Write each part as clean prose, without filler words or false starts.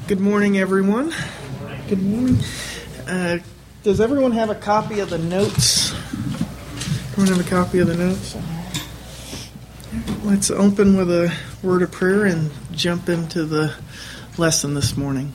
Good morning, everyone. Good morning. Does everyone have a copy of the notes? Everyone have a copy of the notes? Let's open with a word of prayer and jump into the lesson this morning.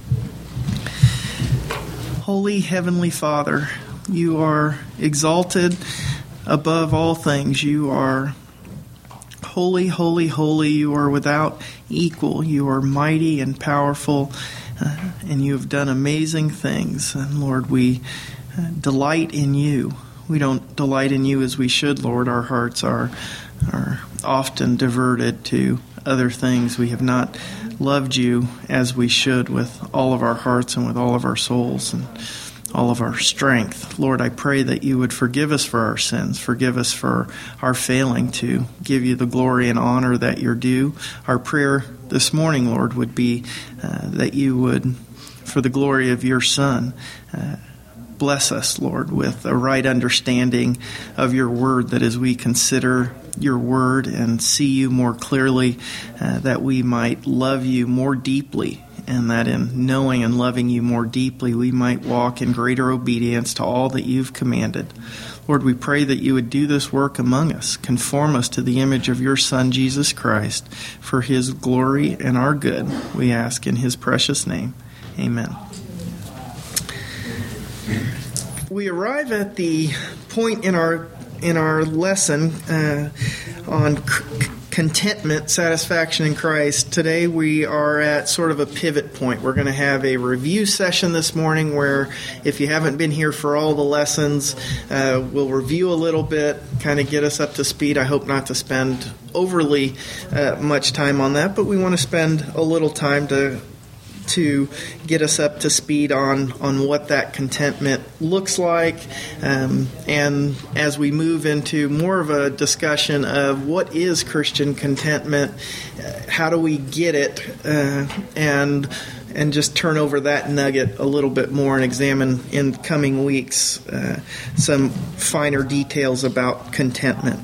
Holy Heavenly Father, you are exalted above all things. You are holy, holy, holy. You are without equal. You are mighty and powerful, and you have done amazing things. And Lord, we delight in you. We don't delight in you as we should, Lord. Our hearts are often diverted to other things. We have not loved you as we should with all of our hearts and with all of our souls and all of our strength. Lord, I pray that you would forgive us for our sins, forgive us for our failing to give you the glory and honor that you're due. Our prayer this morning, Lord, would be that you would, for the glory of your Son, bless us, Lord, with a right understanding of your word, that as we consider your word and see you more clearly, that we might love you more deeply, and that in knowing and loving you more deeply, we might walk in greater obedience to all that you've commanded. Lord, we pray that you would do this work among us, conform us to the image of your Son, Jesus Christ, for his glory and our good. We ask in his precious name. Amen. We arrive at the point in our lesson on contentment, satisfaction in Christ. Today we are at sort of a pivot point. We're going to have a review session this morning where, if you haven't been here for all the lessons, we'll review a little bit, kind of get us up to speed. I hope not to spend overly much time on that, but we want to spend a little time to get us up to speed on what that contentment looks like. And as we move into more of a discussion of what is Christian contentment, how do we get it, and just turn over that nugget a little bit more and examine in coming weeks some finer details about contentment.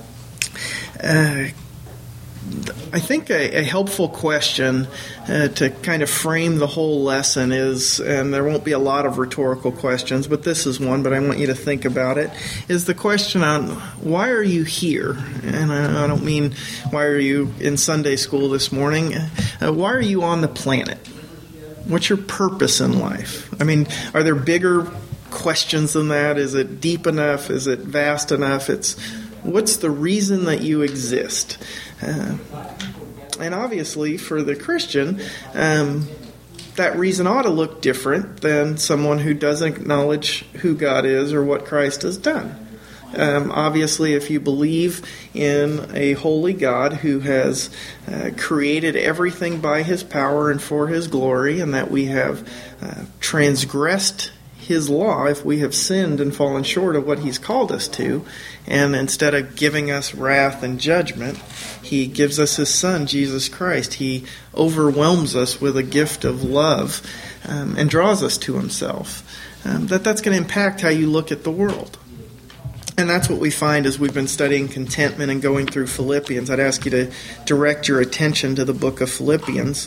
I think a helpful question to kind of frame the whole lesson is, and there won't be a lot of rhetorical questions, but this is one, but I want you to think about it, is the question on why are you here? And I don't mean why are you in Sunday school this morning. Why are you on the planet? What's your purpose in life? I mean, are there bigger questions than that? Is it deep enough? Is it vast enough? What's the reason that you exist? And obviously, for the Christian, that reason ought to look different than someone who doesn't acknowledge who God is or what Christ has done. Obviously, if you believe in a holy God who has created everything by his power and for his glory, and that we have transgressed his law if we have sinned and fallen short of what he's called us to, and instead of giving us wrath and judgment, he gives us his Son, Jesus Christ. He overwhelms us with a gift of love and draws us to himself. That's going to impact how you look at the world. And that's what we find as we've been studying contentment and going through Philippians. I'd ask you to direct your attention to the book of Philippians.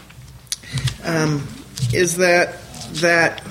Is that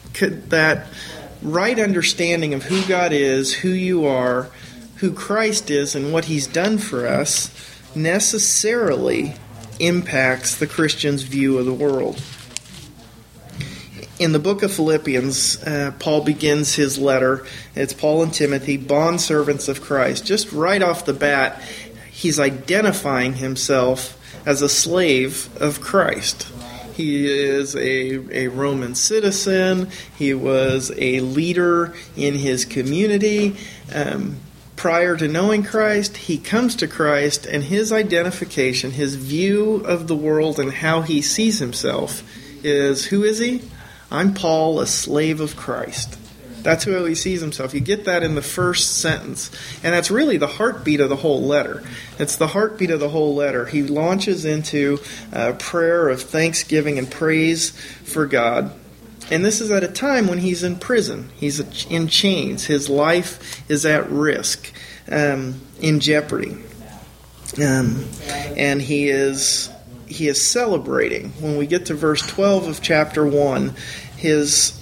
right understanding of who God is, who you are, who Christ is, and what he's done for us necessarily impacts the Christian's view of the world. In the book of Philippians, Paul begins his letter. It's Paul and Timothy, bondservants of Christ. Just right off the bat, he's identifying himself as a slave of Christ. He is a Roman citizen. He was a leader in his community. Prior to knowing Christ, he comes to Christ, and his identification, his view of the world and how he sees himself is, who is he? I'm Paul, a slave of Christ. That's who he sees himself. You get that in the first sentence. And that's really the heartbeat of the whole letter. It's the heartbeat of the whole letter. He launches into a prayer of thanksgiving and praise for God. And this is at a time when he's in prison. He's in chains. His life is at risk, in jeopardy. And he is he is celebrating. When we get to verse 12 of chapter 1, he's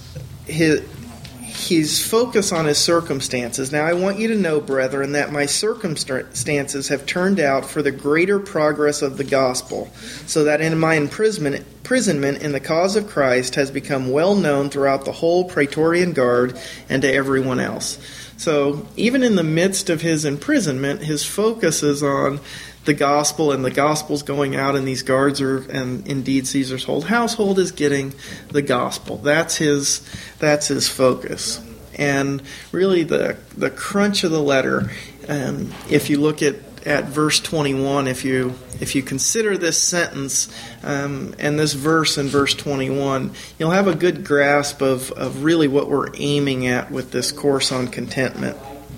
focused on his circumstances. Now I want you to know, brethren, that my circumstances have turned out for the greater progress of the gospel, so that in my imprisonment in the cause of Christ has become well known throughout the whole Praetorian Guard and to everyone else. So even in the midst of his imprisonment, his focus is on the gospel, and the gospel's going out, and these guards and indeed Caesar's whole household is getting the gospel. That's his focus. And really the crunch of the letter, if you look at verse 21, if you consider this sentence and this verse in verse 21, you'll have a good grasp of really what we're aiming at with this course on contentment.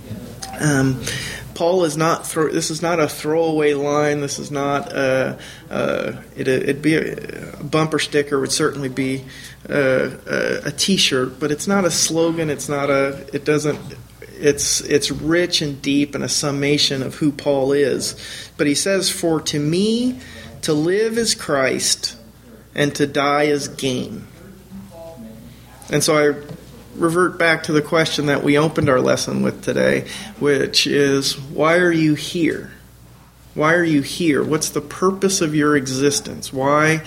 Paul is not. This is not a throwaway line. This is not. It'd be a bumper sticker. Would certainly be a T-shirt, but it's not a slogan. It's not a. It doesn't. It's rich and deep and a summation of who Paul is. But he says, "For to me, to live is Christ, and to die is gain." And so I revert back to the question that we opened our lesson with today, which is, why are you here? Why are you here? What's the purpose of your existence? Why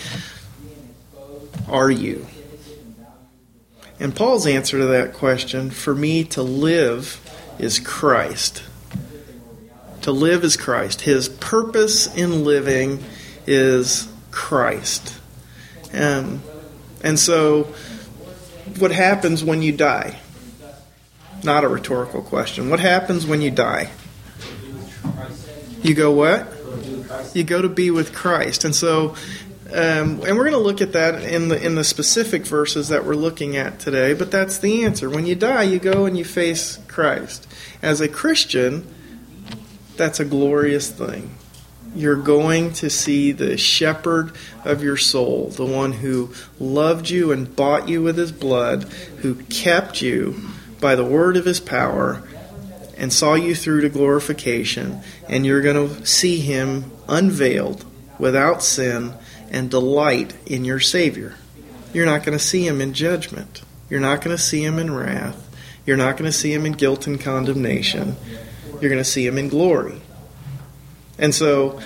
are you? And Paul's answer to that question, for me to live is Christ. To live is Christ. His purpose in living is Christ. And so what happens when you die? Not a rhetorical question. What happens when you die? You go what? You go to be with Christ. And so, and we're going to look at that in the specific verses that we're looking at today, but that's the answer. When you die, you go and you face Christ. As a Christian, that's a glorious thing. You're going to see the shepherd of your soul, the one who loved you and bought you with his blood, who kept you by the word of his power and saw you through to glorification, and you're going to see him unveiled, without sin, and delight in your Savior. You're not going to see him in judgment. You're not going to see him in wrath. You're not going to see him in guilt and condemnation. You're going to see him in glory. And so,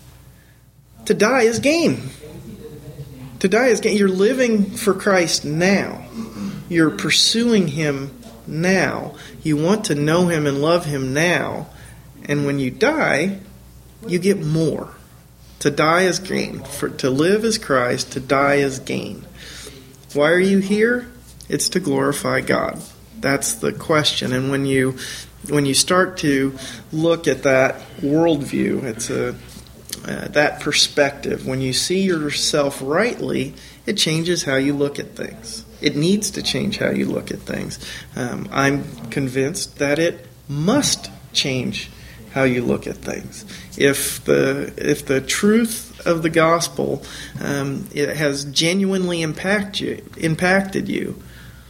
to die is gain. To die is gain. You're living for Christ now. You're pursuing him now. You want to know him and love him now. And when you die, you get more. To die is gain. To live is Christ. To die is gain. Why are you here? It's to glorify God. That's the question. And when you start to look at that worldview, it's that perspective. When you see yourself rightly, it changes how you look at things. It needs to change how you look at things. I'm convinced that it must change how you look at things. If the truth of the gospel it has genuinely impacted you,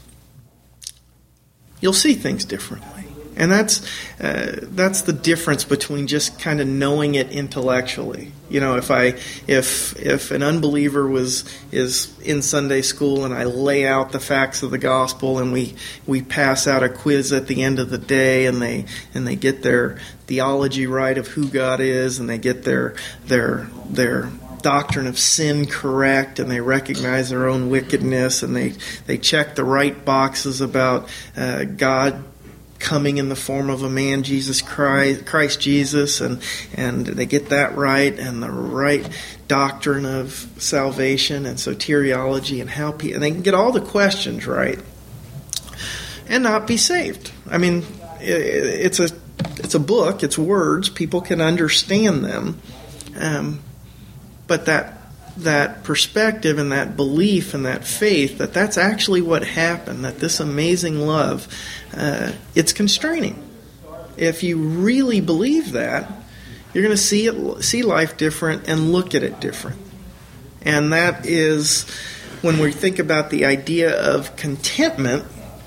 you'll see things differently. And that's the difference between just kind of knowing it intellectually. You know, if an unbeliever is in Sunday school and I lay out the facts of the gospel and we pass out a quiz at the end of the day and they get their theology right of who God is and they get their doctrine of sin correct and they recognize their own wickedness and they check the right boxes about God coming in the form of a man, Jesus Christ Jesus, and they get that right, and the right doctrine of salvation and soteriology, and they can get all the questions right, and not be saved. I mean, it's a book, it's words, people can understand them, but that perspective and that belief and that faith that's actually what happened, that this amazing love, it's constraining. If you really believe that, you're going to see life different and look at it different. And that is when we think about the idea of contentment,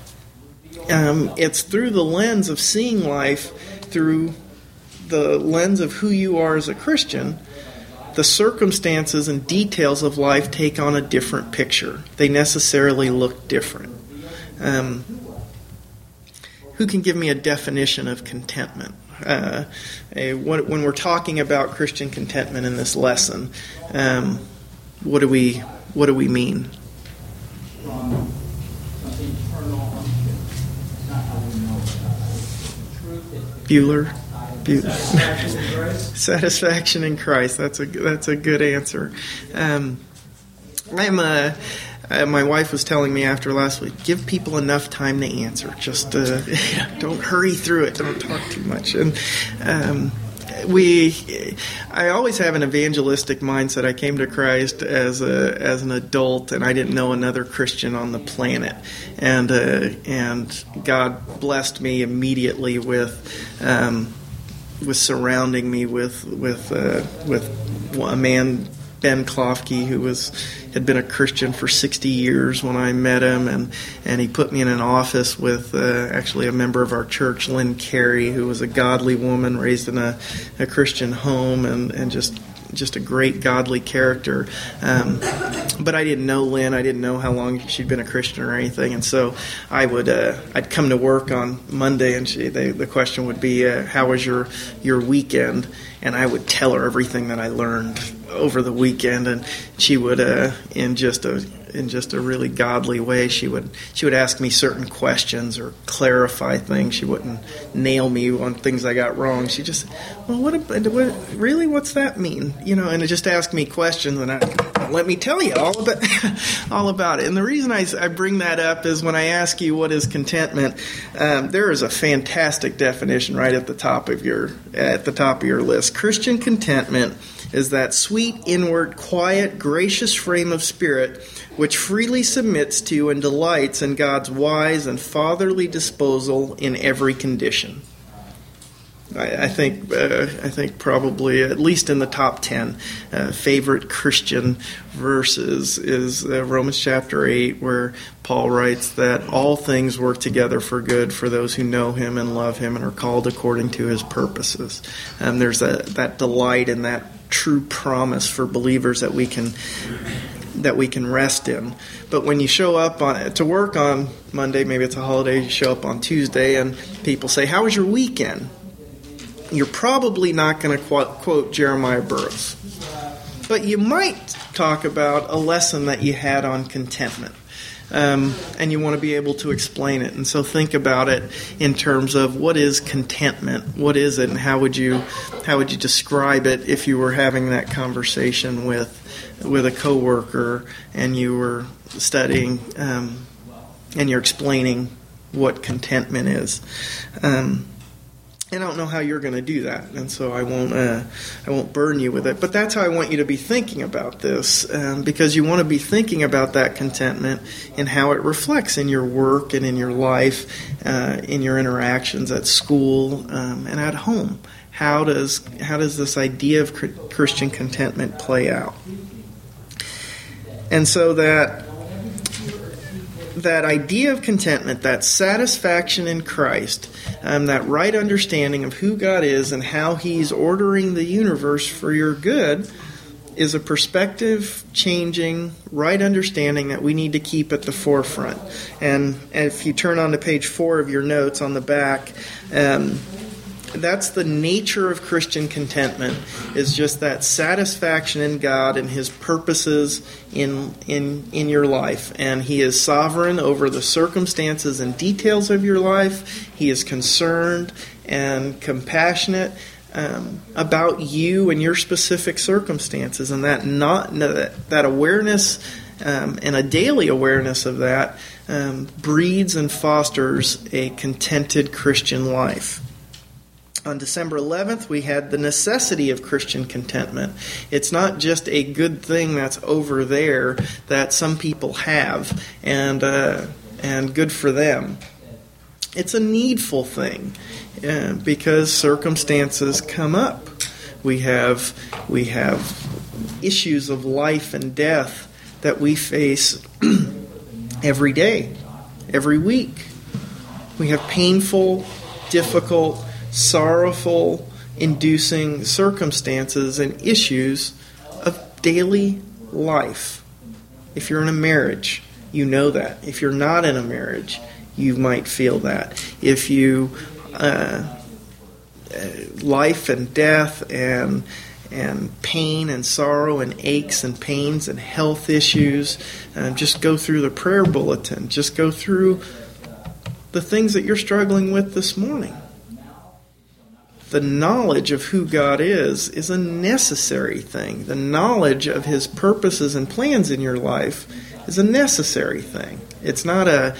it's through the lens of seeing life through the lens of who you are as a Christian, the circumstances and details of life take on a different picture. They necessarily look different. Who can give me a definition of contentment? When we're talking about Christian contentment in this lesson, what do we mean? Bueller. Satisfaction in Christ. That's a good answer. My wife was telling me after last week, give people enough time to answer. Just don't hurry through it. Don't talk too much. And I always have an evangelistic mindset. I came to Christ as an adult, and I didn't know another Christian on the planet. And God blessed me immediately with surrounding me with a man, Ben Klofke, who had been a Christian for 60 years when I met him, and he put me in an office with actually a member of our church, Lynn Carey, who was a godly woman raised in a Christian home, and just a great godly character. But I didn't know Lynn. I didn't know how long she'd been a Christian or anything, and so I'd come to work on Monday, and the question would be, how was your weekend? And I would tell her everything that I learned over the weekend, and she would, in just a really godly way, she would ask me certain questions or clarify things. She wouldn't nail me on things I got wrong. She just, really, what's that mean? And just ask me questions, and let me tell you all about it. And the reason I bring that up is when I ask you what is contentment, there is a fantastic definition right at the top of your list. Christian contentment is that sweet, inward, quiet, gracious frame of spirit which freely submits to and delights in God's wise and fatherly disposal in every condition. I think probably at least in the top 10 favorite Christian verses is Romans chapter 8, where Paul writes that all things work together for good for those who know Him and love Him and are called according to His purposes. There's that delight and that true promise for believers that we can rest in. But when you show up to work on Monday, maybe it's a holiday, you show up on Tuesday, and people say, "How was your weekend?" You're probably not going to quote Jeremiah Burroughs. But you might talk about a lesson that you had on contentment. And you want to be able to explain it. And so think about it in terms of what is contentment? What is it, and how would you describe it if you were having that conversation with a coworker and you were studying and you're explaining what contentment is? I don't know how you're going to do that, and so I won't burden you with it. But that's how I want you to be thinking about this, because you want to be thinking about that contentment and how it reflects in your work and in your life, in your interactions at school and at home. How does this idea of Christian contentment play out? And so that idea of contentment, that satisfaction in Christ, that right understanding of who God is and how He's ordering the universe for your good, is a perspective-changing, right understanding that we need to keep at the forefront. And if you turn on to page 4 of your notes on the back, that's the nature of Christian contentment, is just that satisfaction in God and His purposes in your life. And He is sovereign over the circumstances and details of your life. He is concerned and compassionate about you and your specific circumstances. And that awareness and a daily awareness of that breeds and fosters a contented Christian life. On December 11th, we had the necessity of Christian contentment. It's not just a good thing that's over there that some people have, and good for them. It's a needful thing because circumstances come up. We have issues of life and death that we face every day, every week. We have painful, difficult, sorrowful, inducing circumstances and issues daily life. If you're in a marriage, you know that. If you're not in a marriage, you might feel that. If you life and death and pain and sorrow and aches and pains and health issues, just go through the prayer bulletin. Just go through the things that you're struggling with this morning. The knowledge of who God is a necessary thing. The knowledge of His purposes and plans in your life is a necessary thing. It's not a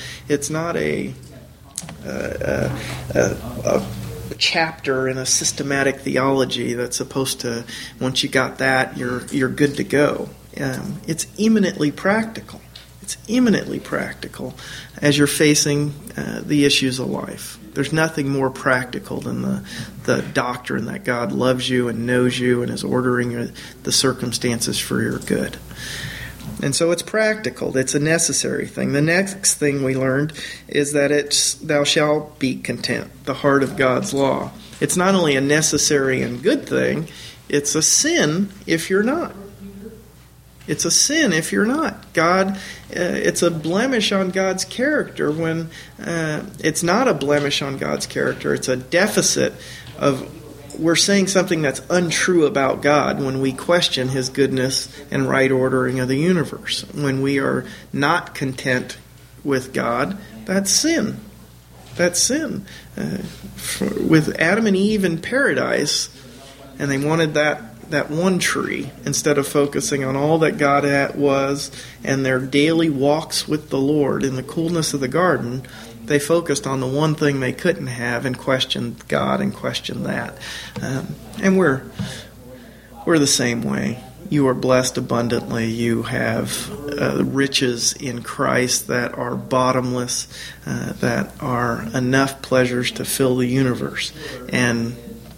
chapter in a systematic theology that's supposed to, once you got that, you're good to go. It's eminently practical. It's eminently practical as you're facing the issues of life. There's nothing more practical than the doctrine that God loves you and knows you and is ordering the circumstances for your good. And so it's practical. It's a necessary thing. The next thing we learned is that it's thou shalt be content, the heart of God's law. It's not only a necessary and good thing, it's a sin if you're not. It's a sin if you're not. God, it's a blemish on God's character when it's not a blemish on God's character. It's a deficit of, we're saying something that's untrue about God when we question His goodness and right ordering of the universe. When we are not content with God, that's sin. That's sin. With Adam and Eve in paradise, and they wanted that one tree instead of focusing on all that God was and their daily walks with the Lord in the coolness of the garden, they focused on the one thing they couldn't have and questioned God and questioned that. And we're the same way. You are blessed abundantly. You have riches in Christ that are bottomless, that are enough pleasures to fill the universe. And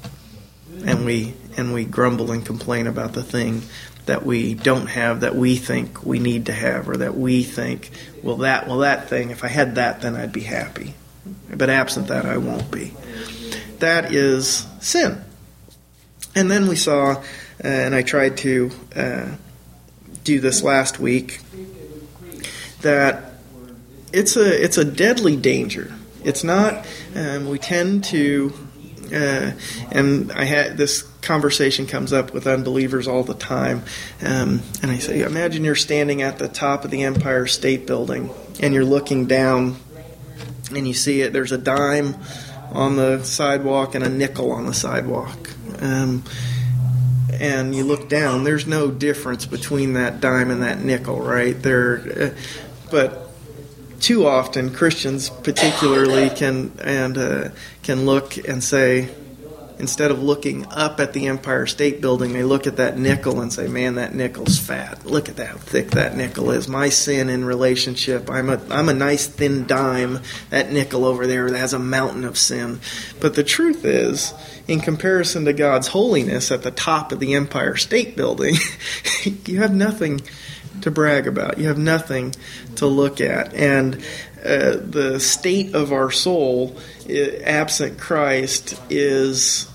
we grumble and complain about the thing that we don't have, that we think we need to have, or that we think, well, that thing, if I had that, then I'd be happy. But absent that, I won't be. That is sin. And then we saw, and I tried to do this last week, that it's a deadly danger. It's not, we tend to, and I had this conversation comes up with unbelievers all the time, and I say, imagine you're standing at the top of the Empire State Building and you're looking down and you see it, there's a dime on the sidewalk and a nickel on the sidewalk, and you look down, there's no difference between that dime and that nickel, right there, but too often Christians particularly can look and say, instead of looking up at the Empire State Building, they look at that nickel and say, man, that nickel's fat. Look at how thick that nickel is. My sin in relationship, I'm a nice thin dime. That nickel over there has a mountain of sin. But the truth is, in comparison to God's holiness at the top of the Empire State Building, you have nothing to brag about. You have nothing to look at. And the state of our soul, absent Christ, is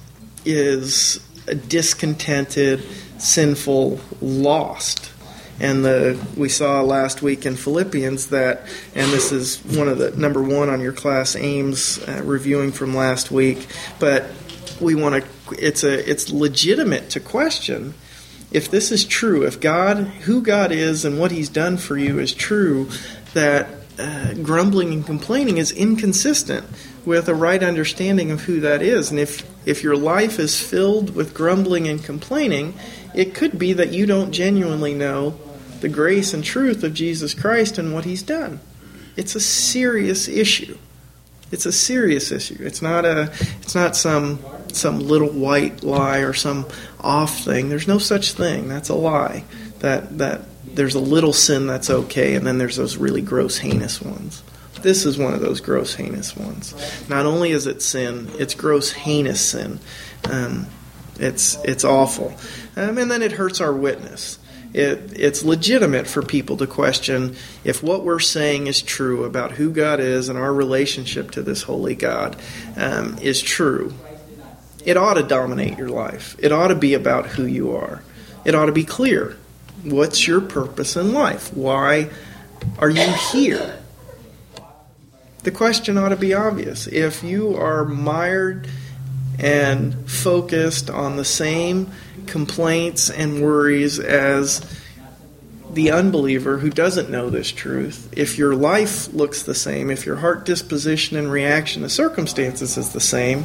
discontented, sinful, lost. And we saw last week in Philippians that, and this is one of the number one on your class aims reviewing from last week, but we want to. It's legitimate to question if this is true, if God, who God is and what He's done for you is true, that grumbling and complaining is inconsistent with a right understanding of who that is. And if your life is filled with grumbling and complaining, it could be that you don't genuinely know the grace and truth of Jesus Christ and what He's done. It's a serious issue. It's a serious issue. It's not some little white lie or some off thing. There's no such thing. That's a lie. That there's a little sin that's okay, and then there's those really gross, heinous ones. This is one of those gross, heinous ones. Not only is it sin, it's gross, heinous sin. It's awful. And then it hurts our witness. It's legitimate for people to question if what we're saying is true about who God is and our relationship to this holy God is true. It ought to dominate your life. It ought to be about who you are. It ought to be clear. What's your purpose in life? Why are you here? The question ought to be obvious. If you are mired and focused on the same complaints and worries as the unbeliever who doesn't know this truth, if your life looks the same, if your heart disposition and reaction to circumstances is the same,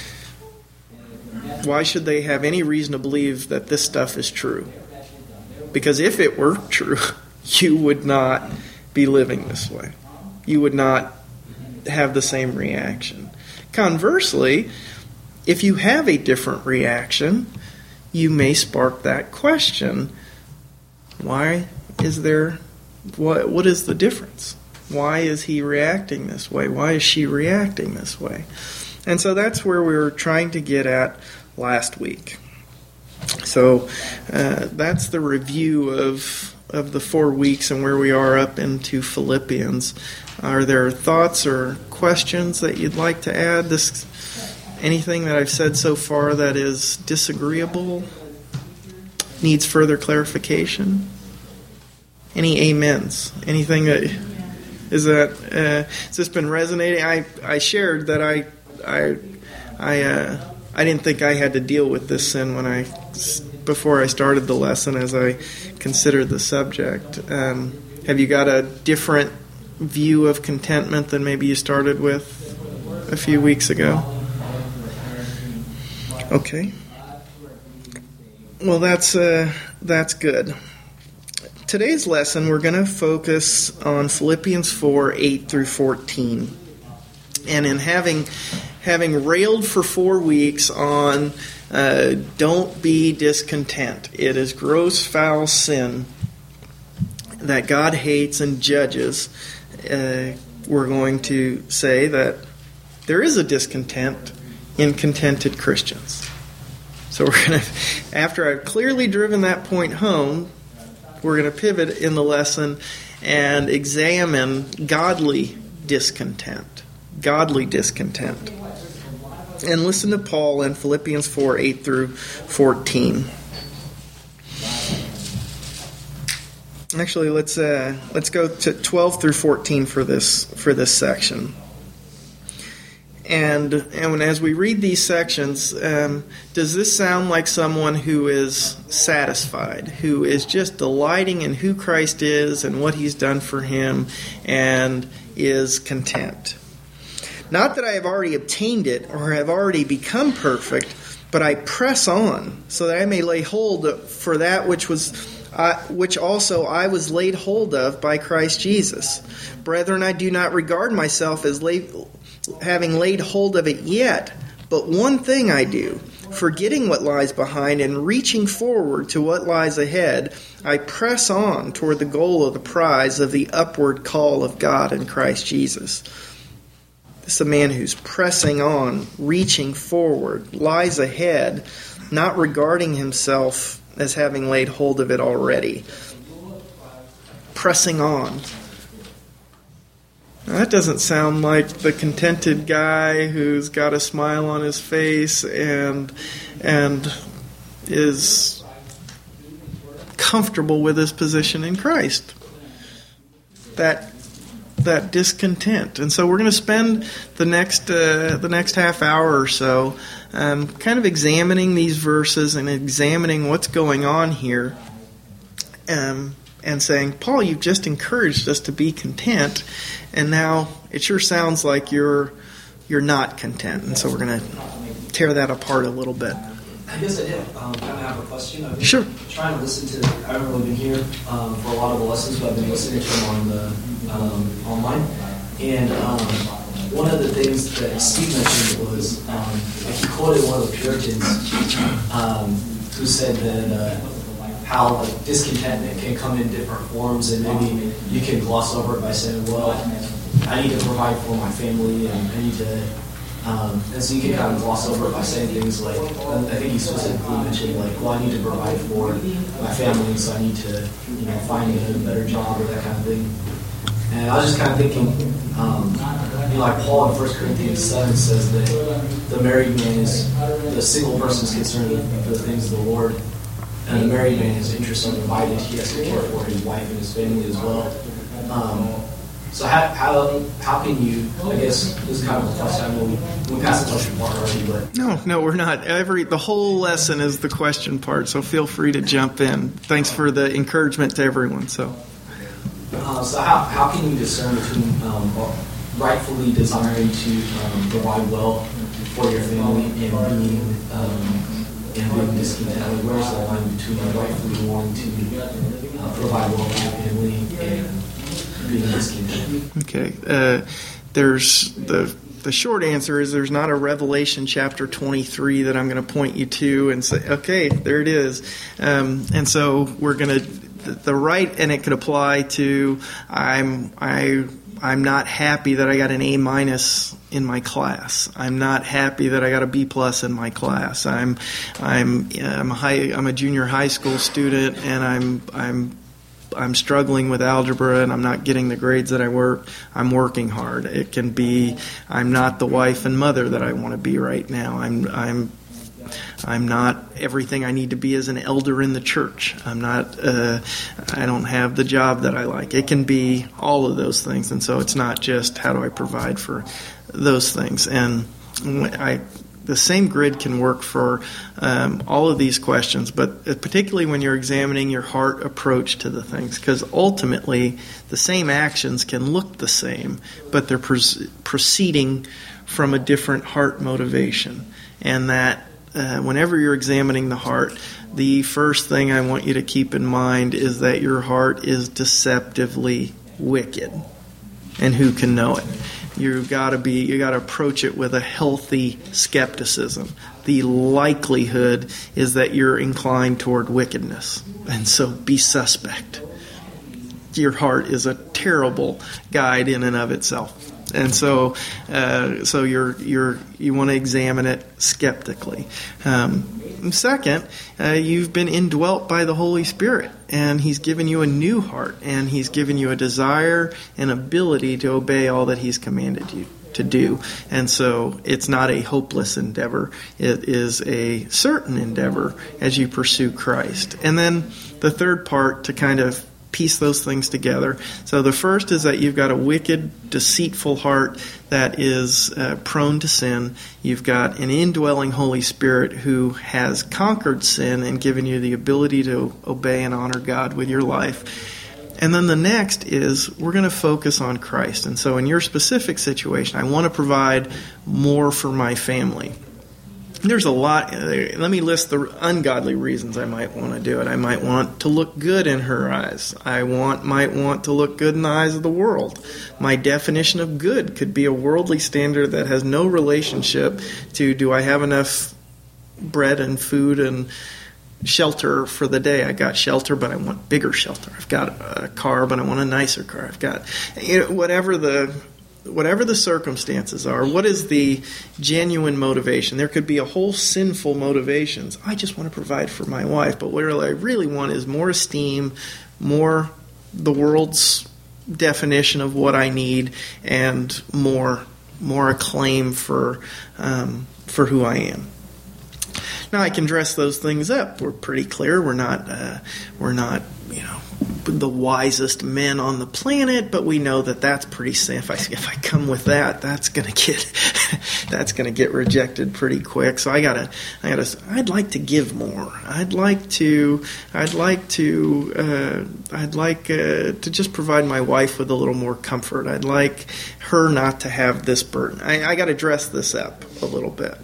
why should they have any reason to believe that this stuff is true? Because if it were true, you would not be living this way. You would not have the same reaction. Conversely, if you have a different reaction, you may spark that question. Why is there, what is the difference? Why is he reacting this way? Why is she reacting this way? And so that's where we were trying to get at last week. So that's the review of the 4 weeks and where we are up into Philippians. Are there thoughts or questions that you'd like to add? Anything that I've said so far that is disagreeable? Needs further clarification? Any amens? Anything that has this been resonating? I shared that I didn't think I had to deal with this sin before I started the lesson as I considered the subject. Have you got a different view of contentment than maybe you started with a few weeks ago? Okay. Well, that's good. Today's lesson, we're going to focus on Philippians 4, 8 through 14. And in having railed for 4 weeks on don't be discontent. It is gross, foul sin that God hates and judges. We're going to say that there is a discontent in contented Christians. So we're going to, after I've clearly driven that point home, we're going to pivot in the lesson and examine godly discontent. Godly discontent. And listen to Paul in Philippians 4, 8 through 14. Actually, let's go to 12 through 14 for this section. And as we read these sections, does this sound like someone who is satisfied, who is just delighting in who Christ is and what He's done for him, and is content? Not that I have already obtained it or have already become perfect, but I press on so that I may lay hold for that which also I was laid hold of by Christ Jesus. Brethren, I do not regard myself as having laid hold of it yet, but one thing I do, forgetting what lies behind and reaching forward to what lies ahead, I press on toward the goal of the prize of the upward call of God in Christ Jesus. This is a man who's pressing on, reaching forward, lies ahead, not regarding himself as having laid hold of it already. Pressing on. Now, that doesn't sound like the contented guy who's got a smile on his face and is comfortable with his position in Christ. That discontent. And so we're going to spend the next half hour or so kind of examining these verses and examining what's going on here, and saying, Paul, you've just encouraged us to be content, and now it sure sounds like you're not content. And so we're going to tear that apart a little bit. I guess I did. Kind of have a question. I've been Sure. Trying to listen to. I haven't really been here for a lot of the lessons, but I've been listening to them on the online. And one of the things that Steve mentioned was he quoted one of the Puritans who said that how discontentment can come in different forms, and maybe you can gloss over it by saying, "Well, I need to provide for my family, and I need to." And so you can kind of gloss over it by saying things like, I think he specifically mentioned, like, well, I need to provide for my family, so I need to, find a better job or that kind of thing. And I was just kind of thinking, like Paul in 1 Corinthians 7 says that the married man the single person is concerned with the things of the Lord. and a married man is interested and divided. He has to care for his wife and his family as well. So how can you, I guess this is kind of a question, I know we passed the question part already, but... No, we're not. The whole lesson is the question part, so feel free to jump in. Thanks for the encouragement to everyone. So how can you discern between rightfully desiring to provide well for your family and being discontent? Like, where's the line between rightfully wanting to provide well for your family and being discontent? Okay. There's the short answer is there's not a Revelation chapter 23 that I'm going to point you to and say, okay, there it is. And so we're going to the right, and it could apply to I'm not happy that I got an A- in my class. I'm not happy that I got a B+ in my class. I'm a junior high school student, and I'm struggling with algebra, and I'm not getting the grades that I'm working hard. It can be I'm not the wife and mother that I want to be right now. I'm not everything I need to be as an elder in the church. I don't have the job that I like. It can be all of those things. And so it's not just how do I provide for those things. And the same grid can work for all of these questions, but particularly when you're examining your heart approach to the things, because ultimately the same actions can look the same, but they're proceeding from a different heart motivation. And that whenever you're examining the heart, the first thing I want you to keep in mind is that your heart is deceptively wicked. And who can know it? You got to approach it with a healthy skepticism. The likelihood is that you're inclined toward wickedness. And so be suspect. Your heart is a terrible guide in and of itself. And so you want to examine it skeptically. Second, you've been indwelt by the Holy Spirit, and He's given you a new heart, and He's given you a desire and ability to obey all that He's commanded you to do. And so it's not a hopeless endeavor. It is a certain endeavor as you pursue Christ. And then the third part to kind of piece those things together. So the first is that you've got a wicked, deceitful heart that is prone to sin. You've got an indwelling Holy Spirit who has conquered sin and given you the ability to obey and honor God with your life. And then the next is we're going to focus on Christ. And so in your specific situation, I want to provide more for my family. There's a lot. Let me list the ungodly reasons I might want to do it. I might want to look good in her eyes. I might want to look good in the eyes of the world. My definition of good could be a worldly standard that has no relationship to do I have enough bread and food and shelter for the day. I got shelter, but I want bigger shelter. I've got a car, but I want a nicer car. I've got whatever the circumstances are, what is the genuine motivation? There could be a whole sinful motivations. I just want to provide for my wife, but what I really want is more esteem, more the world's definition of what I need, and more acclaim for who I am. Now I can dress those things up. We're pretty clear. We're not the wisest men on the planet, but we know that that's pretty safe. If I come with that, that's gonna get rejected pretty quick. So I'd like to give more. I'd like to just provide my wife with a little more comfort. I'd like her not to have this burden. I got to dress this up a little bit.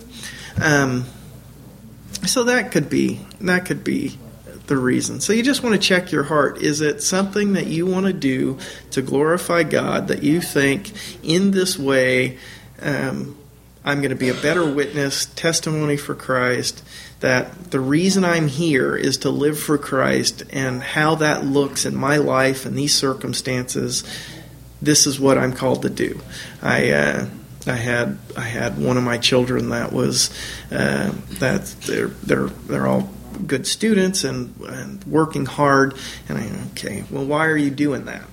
So that could be the reason. So you just want to check your heart. Is it something that you want to do to glorify God, that you think in this way I'm going to be a better witness, testimony for Christ, that the reason I'm here is to live for Christ, and how that looks in my life and these circumstances, this is what I'm called to do. I had one of my children that was they're all good students and working hard, and why are you doing that?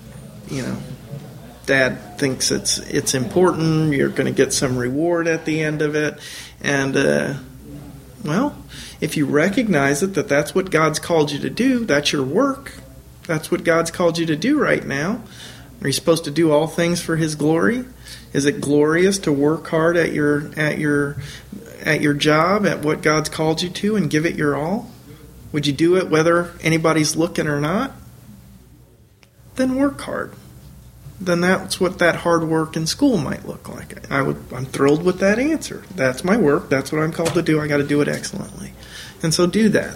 Dad thinks it's important. You're going to get some reward at the end of it, and Well, if you recognize it, that's what God's called you to do, that's your work. That's what God's called you to do right now. Are you supposed to do all things for His glory? Is it glorious to work hard at your job, at what God's called you to, and give it your all? Would you do it whether anybody's looking or not? Then work hard. Then that's what that hard work in school might look like. I'm thrilled with that answer. That's my work. That's what I'm called to do. I got to do it excellently, and so do that.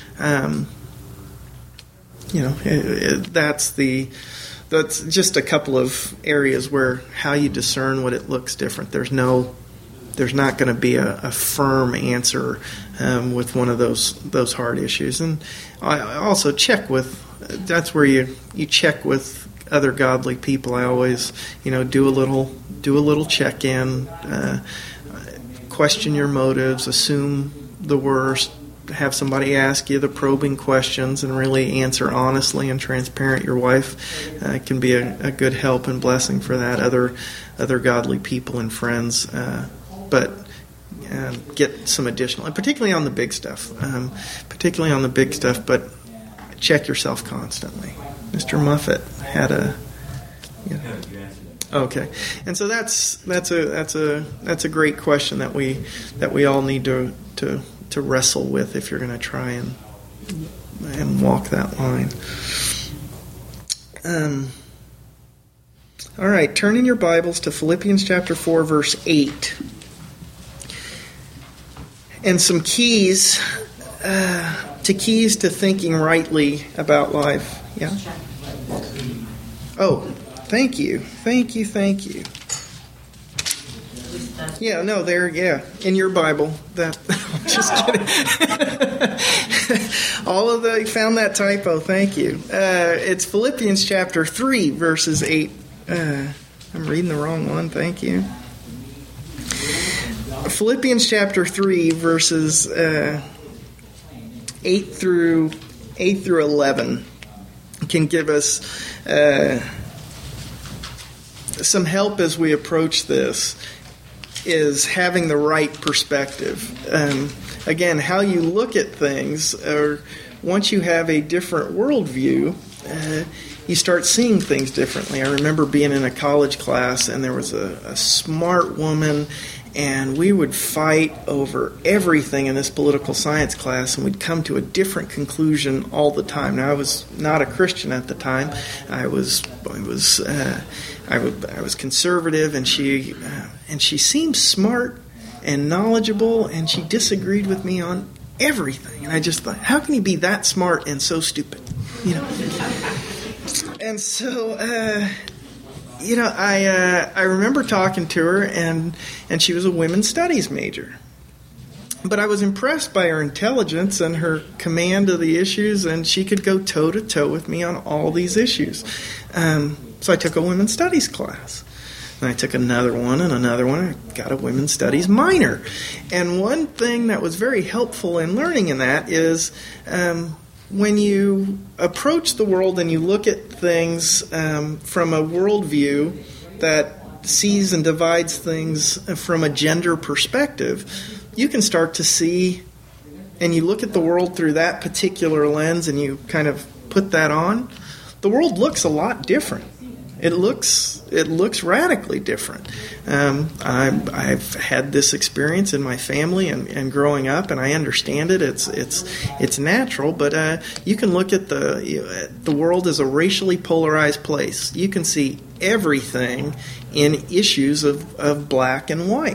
That's just a couple of areas where how you discern what it looks different. There's not going to be a firm answer with one of those hard issues. And I also check with. That's where you check with other godly people. I always, do a little check-in, question your motives, assume the worst, have somebody ask you the probing questions, and really answer honestly and transparent. Your wife can be a good help and blessing for that. Other godly people and friends, but get some additional, and particularly on the big stuff. But check yourself constantly. Mr. Muffet had a. Yeah. Okay, and so that's a great question that we all need to wrestle with if you're going to try and walk that line. All right, turn in your Bibles to Philippians chapter 4, verse 8, and some keys to thinking rightly about life. Yeah. Oh, thank you. Yeah, no, there. Yeah, in your Bible. That. I'm just kidding. All of the found that typo. Thank you. It's Philippians chapter 3, verses 8. I'm reading the wrong one. Thank you. Philippians chapter 3, verses 8 through 11 can give us some help as we approach this. Is having the right perspective. Again, how you look at things, or once you have a different worldview, you start seeing things differently. I remember being in a college class, and there was a smart woman, and we would fight over everything in this political science class, and we'd come to a different conclusion all the time. Now, I was not a Christian at the time. I was conservative, and she seemed smart and knowledgeable, and she disagreed with me on everything. And I just thought, how can you be that smart and so stupid? And so, I remember talking to her, and she was a women's studies major. But I was impressed by her intelligence and her command of the issues, and she could go toe-to-toe with me on all these issues. So I took a women's studies class. And I took another one and another one. I got a women's studies minor. And one thing that was very helpful in learning in that is when you approach the world and you look at things from a worldview that sees and divides things from a gender perspective, you can start to see, and you look at the world through that particular lens and you kind of put that on, the world looks a lot different. It looks radically different. I've had this experience in my family and growing up, and I understand it. It's natural, but you can look at the world as a racially polarized place. You can see everything in issues of black and white.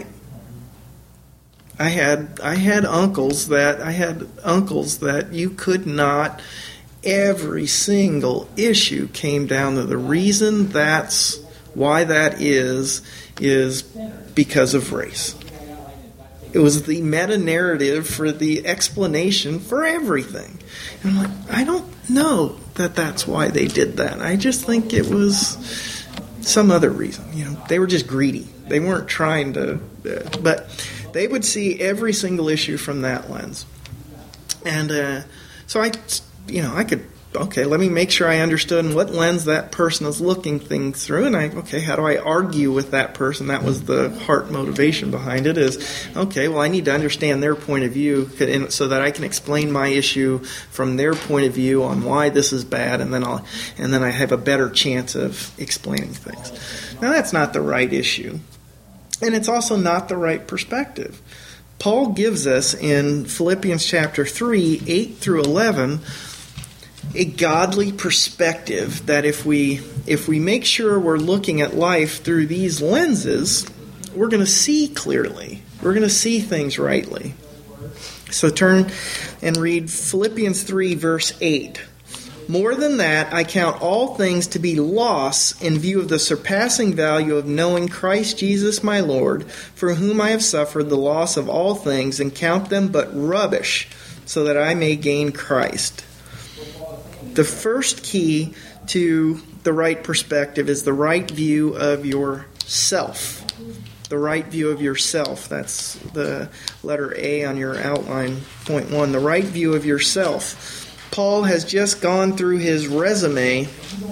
I had uncles that you could not. Every single issue came down to the reason that's why that is because of race. It was the meta-narrative for the explanation for everything. And I'm like, I don't know that's why they did that. I just think it was some other reason. They were just greedy. They weren't trying to, but they would see every single issue from that lens. And so I could okay, let me make sure I understood what lens that person is looking things through. And how do I argue with that person? That was the heart motivation behind it is, okay, well, I need to understand their point of view so that I can explain my issue from their point of view on why this is bad, and then I have a better chance of explaining things. Now, that's not the right issue. And it's also not the right perspective. Paul gives us in Philippians chapter 3, 8 through 11, a godly perspective that if we make sure we're looking at life through these lenses, we're going to see clearly. We're going to see things rightly. So turn and read Philippians 3, verse 8. More than that, I count all things to be loss in view of the surpassing value of knowing Christ Jesus my Lord, for whom I have suffered the loss of all things, and count them but rubbish, so that I may gain Christ. The first key to the right perspective is the right view of yourself. The right view of yourself. That's the letter A on your outline, point 1. The right view of yourself. Paul has just gone through his resume.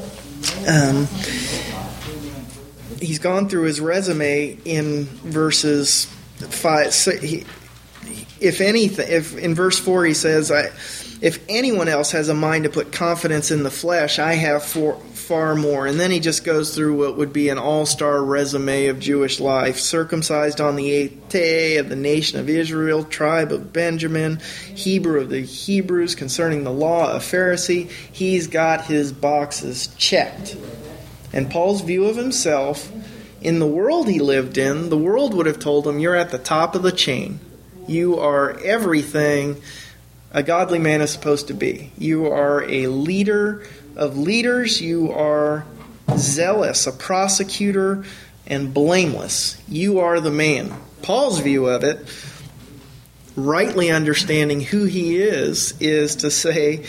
He's gone through his resume in verses 5. So if in verse 4 he says, if anyone else has a mind to put confidence in the flesh, I have far more. And then he just goes through what would be an all-star resume of Jewish life. Circumcised on the 8th day, of the nation of Israel, tribe of Benjamin, Hebrew of the Hebrews, concerning the law, a Pharisee. He's got his boxes checked. And Paul's view of himself, in the world he lived in, the world would have told him, you're at the top of the chain. You are everything a godly man is supposed to be. You are a leader of leaders. You are zealous, a prosecutor, and blameless. You are the man. Paul's view of it, rightly understanding who he is to say,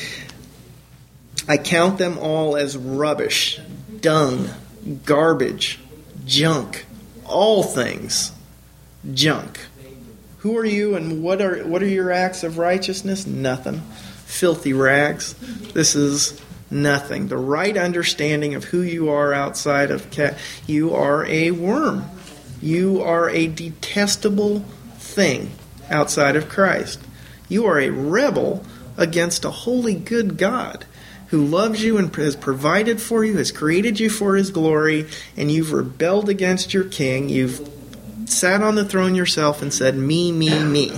I count them all as rubbish, dung, garbage, junk, all things junk. Who are you and what are your acts of righteousness? Nothing. Filthy rags. This is nothing. The right understanding of who you are outside of you are a worm. You are a detestable thing outside of Christ. You are a rebel against a holy, good God who loves you and has provided for you, has created you for His glory, and you've rebelled against your King. You've sat on the throne yourself and said, me, me, me.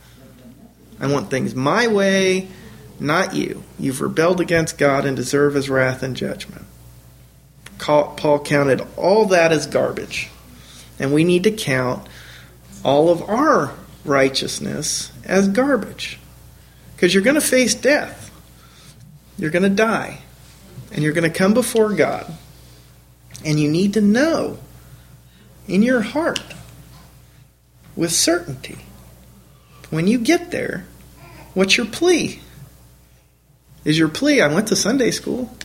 I want things my way, not you. You've rebelled against God and deserve His wrath and judgment. Paul counted all that as garbage. And we need to count all of our righteousness as garbage. Because you're going to face death. You're going to die. And you're going to come before God. And you need to know in your heart, with certainty, when you get there, what's your plea? Is your plea, I went to Sunday school.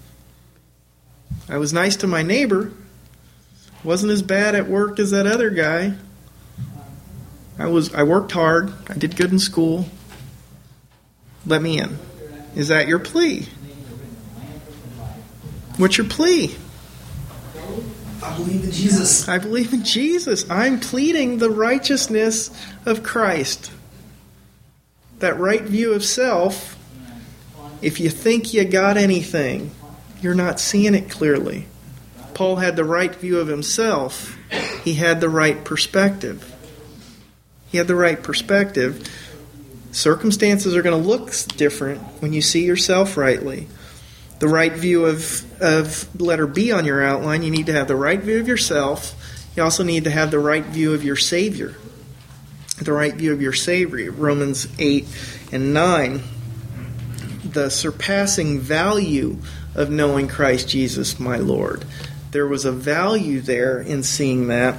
I was nice to my neighbor. Wasn't as bad at work as that other guy. I worked hard. I did good in school. Let me in. Is that your plea? What's your plea? I believe in Jesus. I believe in Jesus. I'm pleading the righteousness of Christ. That right view of self, if you think you got anything, you're not seeing it clearly. Paul had the right view of himself. He had the right perspective. He had the right perspective. Circumstances are going to look different when you see yourself rightly. The right view of letter B on your outline, you need to have the right view of yourself. You also need to have the right view of your Savior. The right view of your Savior. Romans 8 and 9. The surpassing value of knowing Christ Jesus my Lord. There was a value there in seeing that.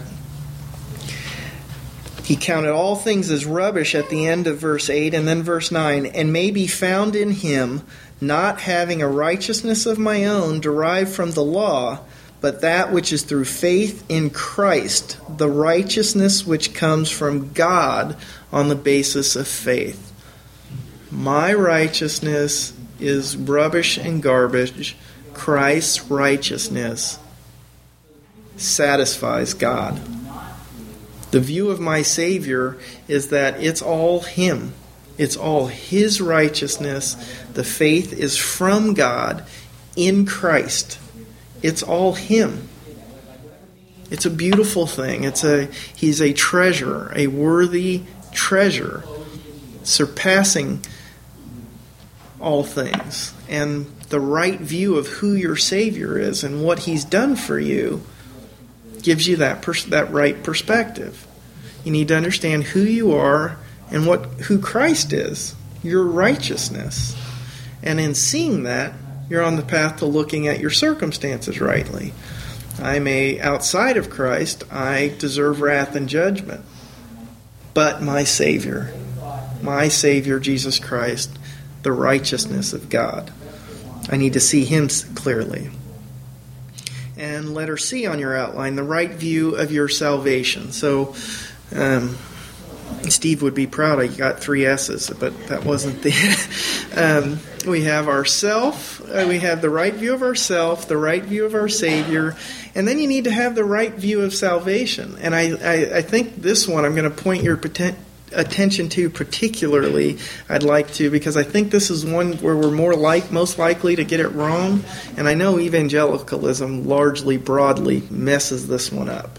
He counted all things as rubbish at the end of verse 8 and then verse 9, and may be found in Him, not having a righteousness of my own derived from the law, but that which is through faith in Christ, the righteousness which comes from God on the basis of faith. My righteousness is rubbish and garbage, Christ's righteousness satisfies God. The view of my Savior is that it's all Him. It's all His righteousness. The faith is from God in Christ. It's all Him. It's a beautiful thing. He's a treasure, a worthy treasure, surpassing all things. And the right view of who your Savior is and what He's done for you gives you that right perspective. You need to understand who you are and who Christ is, your righteousness. And in seeing that, you're on the path to looking at your circumstances rightly. Outside of Christ, I deserve wrath and judgment. But my Savior, Jesus Christ, the righteousness of God, I need to see Him clearly. And letter C on your outline, the right view of your salvation. So, Steve would be proud I got 3 S's, but that wasn't the... we have ourself, we have the right view of ourself, the right view of our Savior, and then you need to have the right view of salvation. And I think this one I'm going to point your attention to particularly, I'd like to, because I think this is one where we're most likely to get it wrong, and I know evangelicalism broadly messes this one up.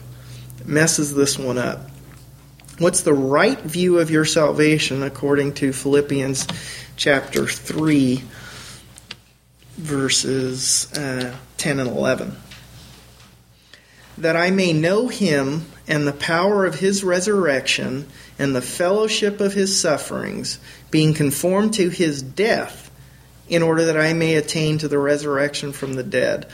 What's the right view of your salvation according to Philippians chapter 3, verses 10 and 11? That I may know Him and the power of His resurrection and the fellowship of His sufferings, being conformed to His death, in order that I may attain to the resurrection from the dead.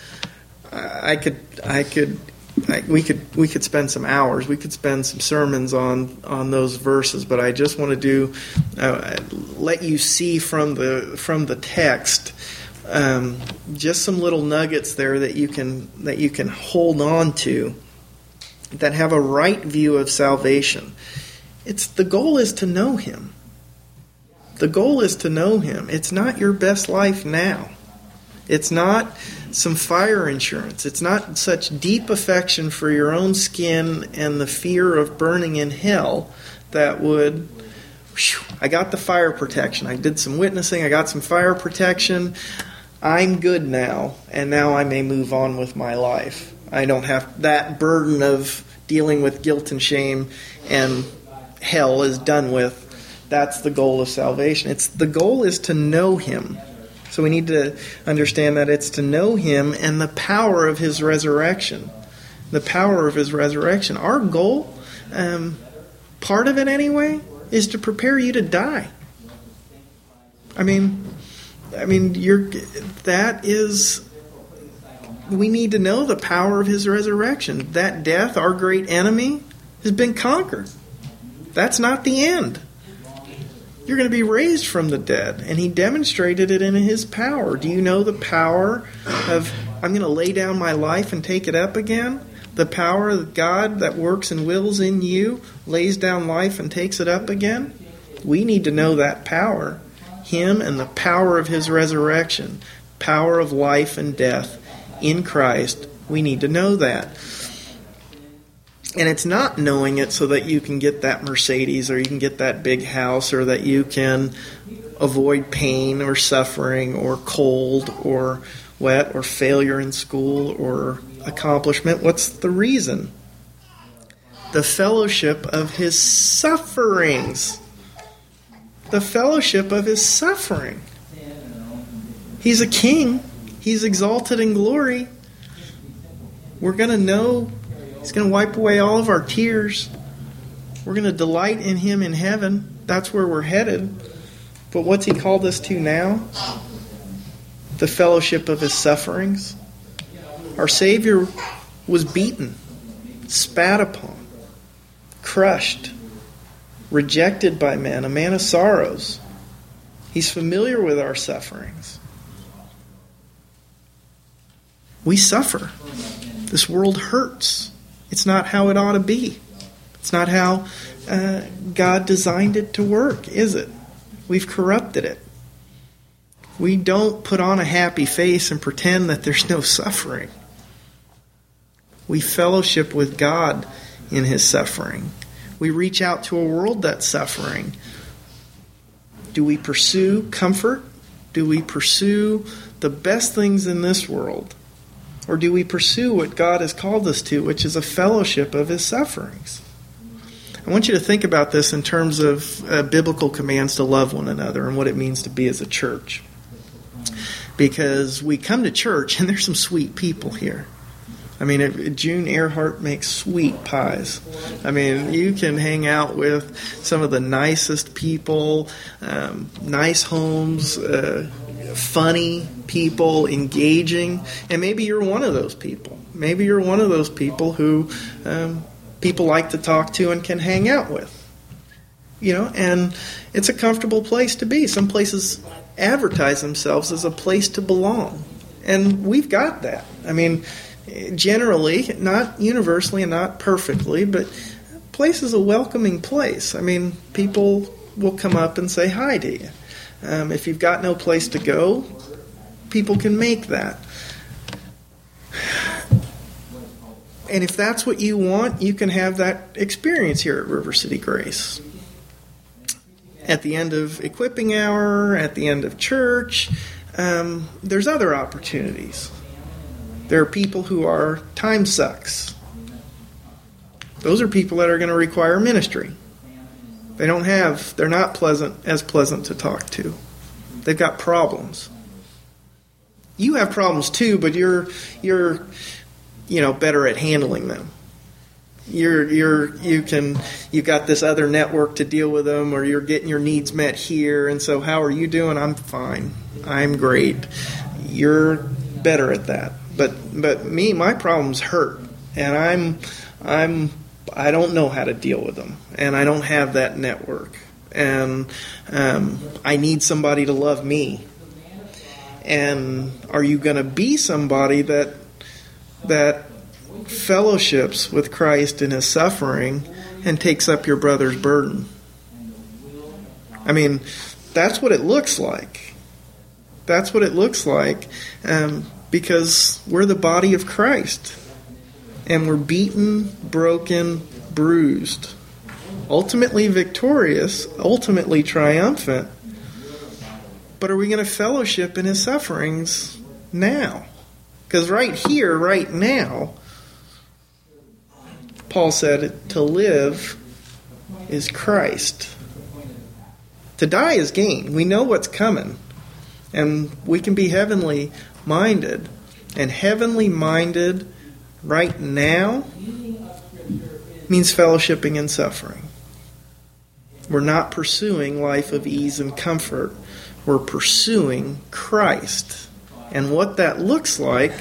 We could spend some hours. We could spend some sermons on those verses, but I just want to let you see from the text just some little nuggets there that you can hold on to that have a right view of salvation. The goal is to know Him. The goal is to know Him. It's not your best life now. It's not some fire insurance. It's not such deep affection for your own skin and the fear of burning in hell that would, I got the fire protection. I did some witnessing. I got some fire protection. I'm good now, and now I may move on with my life. I don't have that burden of dealing with guilt and shame, and hell is done with. That's the goal of salvation. The goal is to know Him. So we need to understand that it's to know Him and the power of His resurrection. The power of His resurrection. Our goal, part of it anyway, is to prepare you to die. We need to know the power of His resurrection. That death, our great enemy, has been conquered. That's not the end. You're going to be raised from the dead, and He demonstrated it in His power. Do you know the power of, I'm going to lay down my life and take it up again? The power of God that works and wills in you, lays down life and takes it up again? We need to know that power. Him and the power of His resurrection, power of life and death in Christ. We need to know that. And it's not knowing it so that you can get that Mercedes or you can get that big house or that you can avoid pain or suffering or cold or wet or failure in school or accomplishment. What's the reason? The fellowship of His sufferings. The fellowship of His suffering. He's a king. He's exalted in glory. We're going to know He's going to wipe away all of our tears. We're going to delight in Him in heaven. That's where we're headed. But what's He called us to now? The fellowship of His sufferings. Our Savior was beaten, spat upon, crushed, rejected by men, a man of sorrows. He's familiar with our sufferings. We suffer. This world hurts. It's not how it ought to be. It's not how God designed it to work, is it? We've corrupted it. We don't put on a happy face and pretend that there's no suffering. We fellowship with God in His suffering. We reach out to a world that's suffering. Do we pursue comfort? Do we pursue the best things in this world? Or do we pursue what God has called us to, which is a fellowship of His sufferings? I want you to think about this in terms of biblical commands to love one another and what it means to be as a church. Because we come to church and there's some sweet people here. I mean, June Earhart makes sweet pies. I mean, you can hang out with some of the nicest people, nice homes, funny people, engaging, and maybe you're one of those people. Maybe you're one of those people who people like to talk to and can hang out with. You know, and it's a comfortable place to be. Some places advertise themselves as a place to belong, and we've got that. I mean, generally, not universally and not perfectly, but place is a welcoming place. I mean, people will come up and say hi to you. If you've got no place to go, people can make that. And if that's what you want, you can have that experience here at River City Grace. At the end of equipping hour, at the end of church, there's other opportunities. There are people who are time sucks. Those are people that are going to require ministry. They're not as pleasant to talk to. They've got problems. You have problems too, but you're better at handling them. You've got this other network to deal with them, or you're getting your needs met here. And so, how are you doing? I'm fine. I'm great. You're better at that. But me, my problems hurt, and I don't know how to deal with them, and I don't have that network, and I need somebody to love me. And are you going to be somebody that fellowships with Christ in His suffering and takes up your brother's burden? I mean, that's what it looks like. That's what it looks like, because we're the body of Christ. And we're beaten, broken, bruised, ultimately victorious, ultimately triumphant. But are we going to fellowship in His sufferings now? Because right here, right now, Paul said, to live is Christ. To die is gain. We know what's coming. And we can be heavenly minded. And heavenly minded right now means fellowshipping in suffering. We're not pursuing life of ease and comfort. We're pursuing Christ. And what that looks like,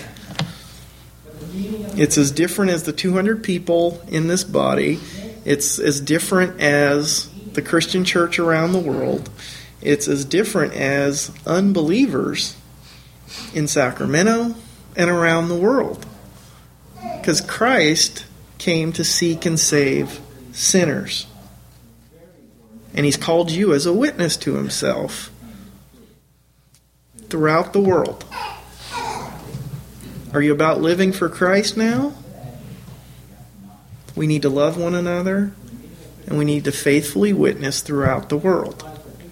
it's as different as the 200 people in this body. It's as different as the Christian church around the world. It's as different as unbelievers in Sacramento and around the world. Because Christ came to seek and save sinners. And He's called you as a witness to Himself throughout the world. Are you about living for Christ now? We need to love one another, and we need to faithfully witness throughout the world.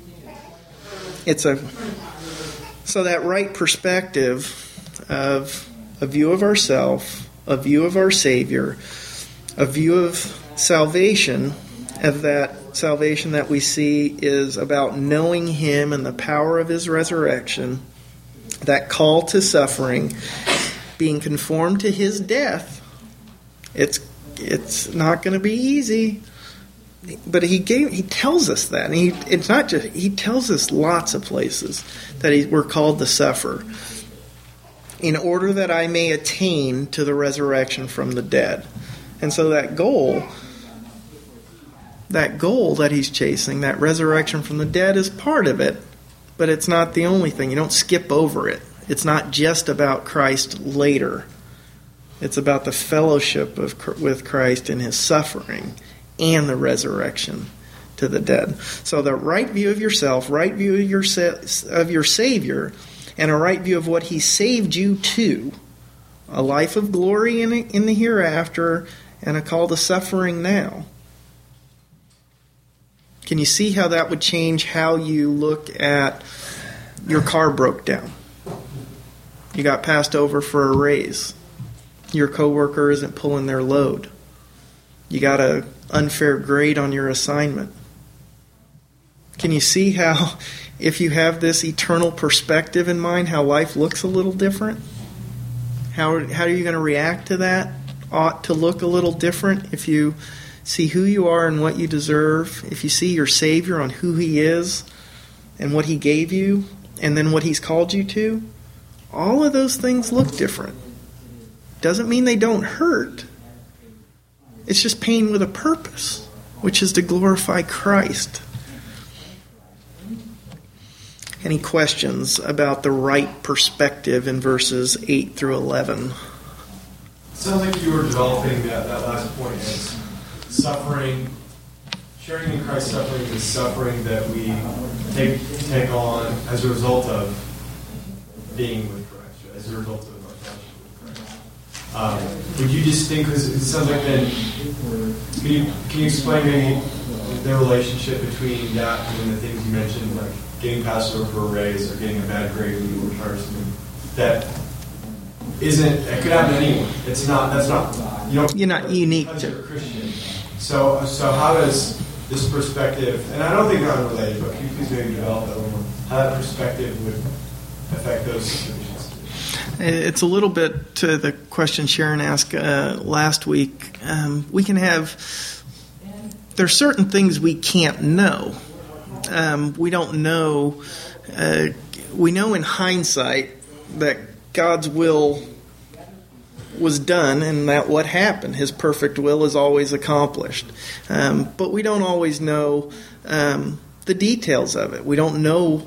So that right perspective of a view of ourselves, a view of our Savior, a view of salvation, of that salvation that we see is about knowing Him and the power of His resurrection, that call to suffering, being conformed to His death. It's not going to be easy, but He tells us that. And He tells us lots of places that we're called to suffer, in order that I may attain to the resurrection from the dead. And so that goal that He's chasing, that resurrection from the dead, is part of it, but it's not the only thing. You don't skip over it. It's not just about Christ later. It's about the fellowship with Christ in His suffering and the resurrection to the dead. So the right view of yourself, right view of your Savior, and a right view of what He saved you to, a life of glory in the hereafter, and a call to suffering now. Can you see how that would change how you look at your car broke down? You got passed over for a raise. Your coworker isn't pulling their load. You got an unfair grade on your assignment. Can you see how, if you have this eternal perspective in mind, how life looks a little different? How are you going to react to that? Ought to look a little different if you see who you are and what you deserve, if you see your Savior on who He is and what He gave you, and then what He's called you to. All of those things look different. Doesn't mean they don't hurt. It's just pain with a purpose, which is to glorify Christ. Any questions about the right perspective in verses 8 through 11? It sounds like you were developing that last point as suffering, sharing in Christ's suffering is suffering that we take on as a result of being with Christ, as a result of our fellowship with Christ. Would you distinguish, it sounds like then, can you explain maybe the relationship between that and the things you mentioned, like getting passed over for a raise or getting a bad grade when you work hard or something, that it could happen to anyone. You're not unique to a Christian. So how does this perspective, and I don't think they're unrelated, but can you please maybe develop that a little more, how that perspective would affect those situations? It's a little bit to the question Sharon asked last week. There's certain things we can't know. We don't know. We know in hindsight that God's will was done and that what happened, His perfect will is always accomplished. But we don't always know the details of it. We don't know.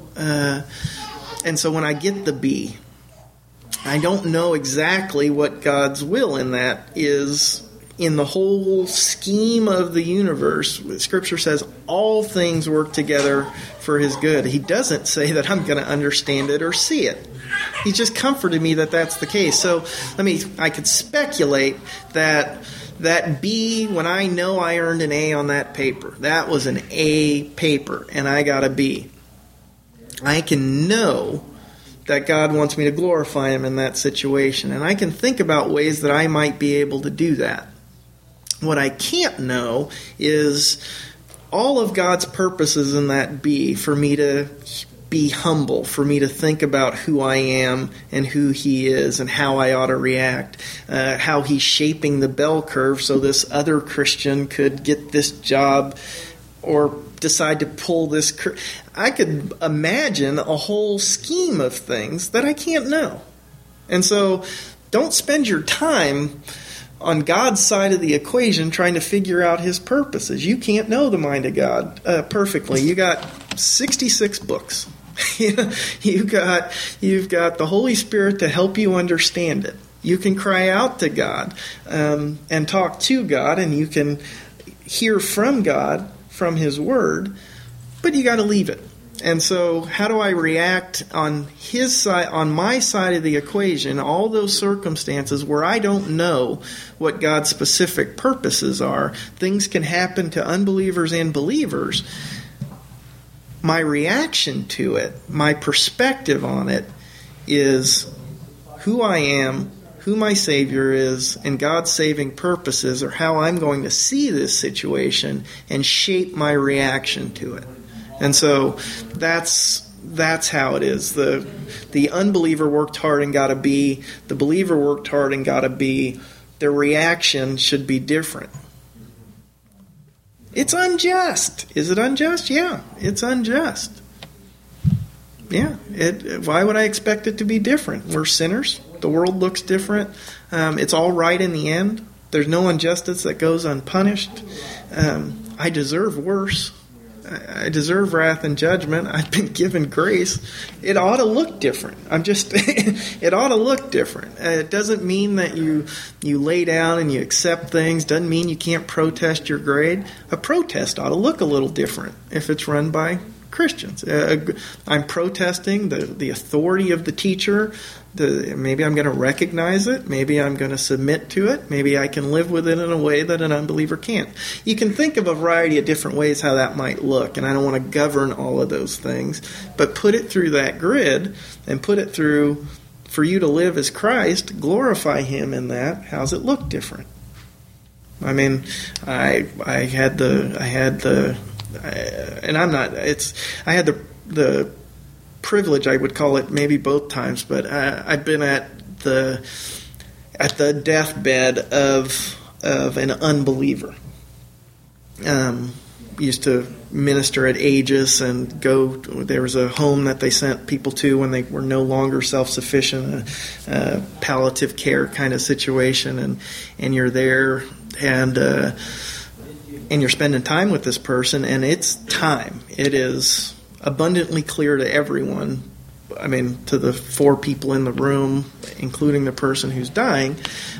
And so when I get the B, I don't know exactly what God's will in that is in the whole scheme of the universe. Scripture says all things work together for His good. He doesn't say that I'm going to understand it or see it. He just comforted me that that's the case. So I could speculate that B, when I know I earned an A on that paper, that was an A paper and I got a B. I can know that God wants me to glorify Him in that situation. And I can think about ways that I might be able to do that. What I can't know is all of God's purposes in that B for me to be humble, for me to think about who I am and who He is and how I ought to react, how He's shaping the bell curve so this other Christian could get this job or decide to pull this. I could imagine a whole scheme of things that I can't know. And so don't spend your time on God's side of the equation trying to figure out His purposes. You can't know the mind of God perfectly. You got 66 books. You've got the Holy Spirit to help you understand it. You can cry out to God and talk to God, and you can hear from God from His Word, but you got to leave it. And so how do I react on His side, on my side of the equation, all those circumstances where I don't know what God's specific purposes are? Things can happen to unbelievers and believers. My reaction to it, my perspective on it, is who I am, who my Savior is, and God's saving purposes are how I'm going to see this situation and shape my reaction to it. And so that's how it is. The unbeliever worked hard and got a B. The believer worked hard and got a B. Their reaction should be different. It's unjust. Is it unjust? Yeah, it's unjust. Yeah. Why would I expect it to be different? We're sinners. The world looks different. It's all right in the end. There's no injustice that goes unpunished. I deserve worse. I deserve wrath and judgment. I've been given grace. It ought to look different. It ought to look different. It doesn't mean that you lay down and you accept things. Doesn't mean you can't protest your grade. A protest ought to look a little different if it's run by Christians. I'm protesting the authority of the teacher. Maybe I'm going to recognize it. Maybe I'm going to submit to it. Maybe I can live with it in a way that an unbeliever can't. You can think of a variety of different ways how that might look, and I don't want to govern all of those things, but put it through that grid and put it through for you to live as Christ, glorify Him in that. How's it look different? I mean, I had the privilege, I would call it, maybe both times, but I've been at the deathbed of an unbeliever. Used to minister at Aegis and go. There was a home that they sent people to when they were no longer self-sufficient, a palliative care kind of situation, and you're there and you're spending time with this person, and it's time. It is abundantly clear to everyone, I mean, to the 4 people in the room, including the person who's dying,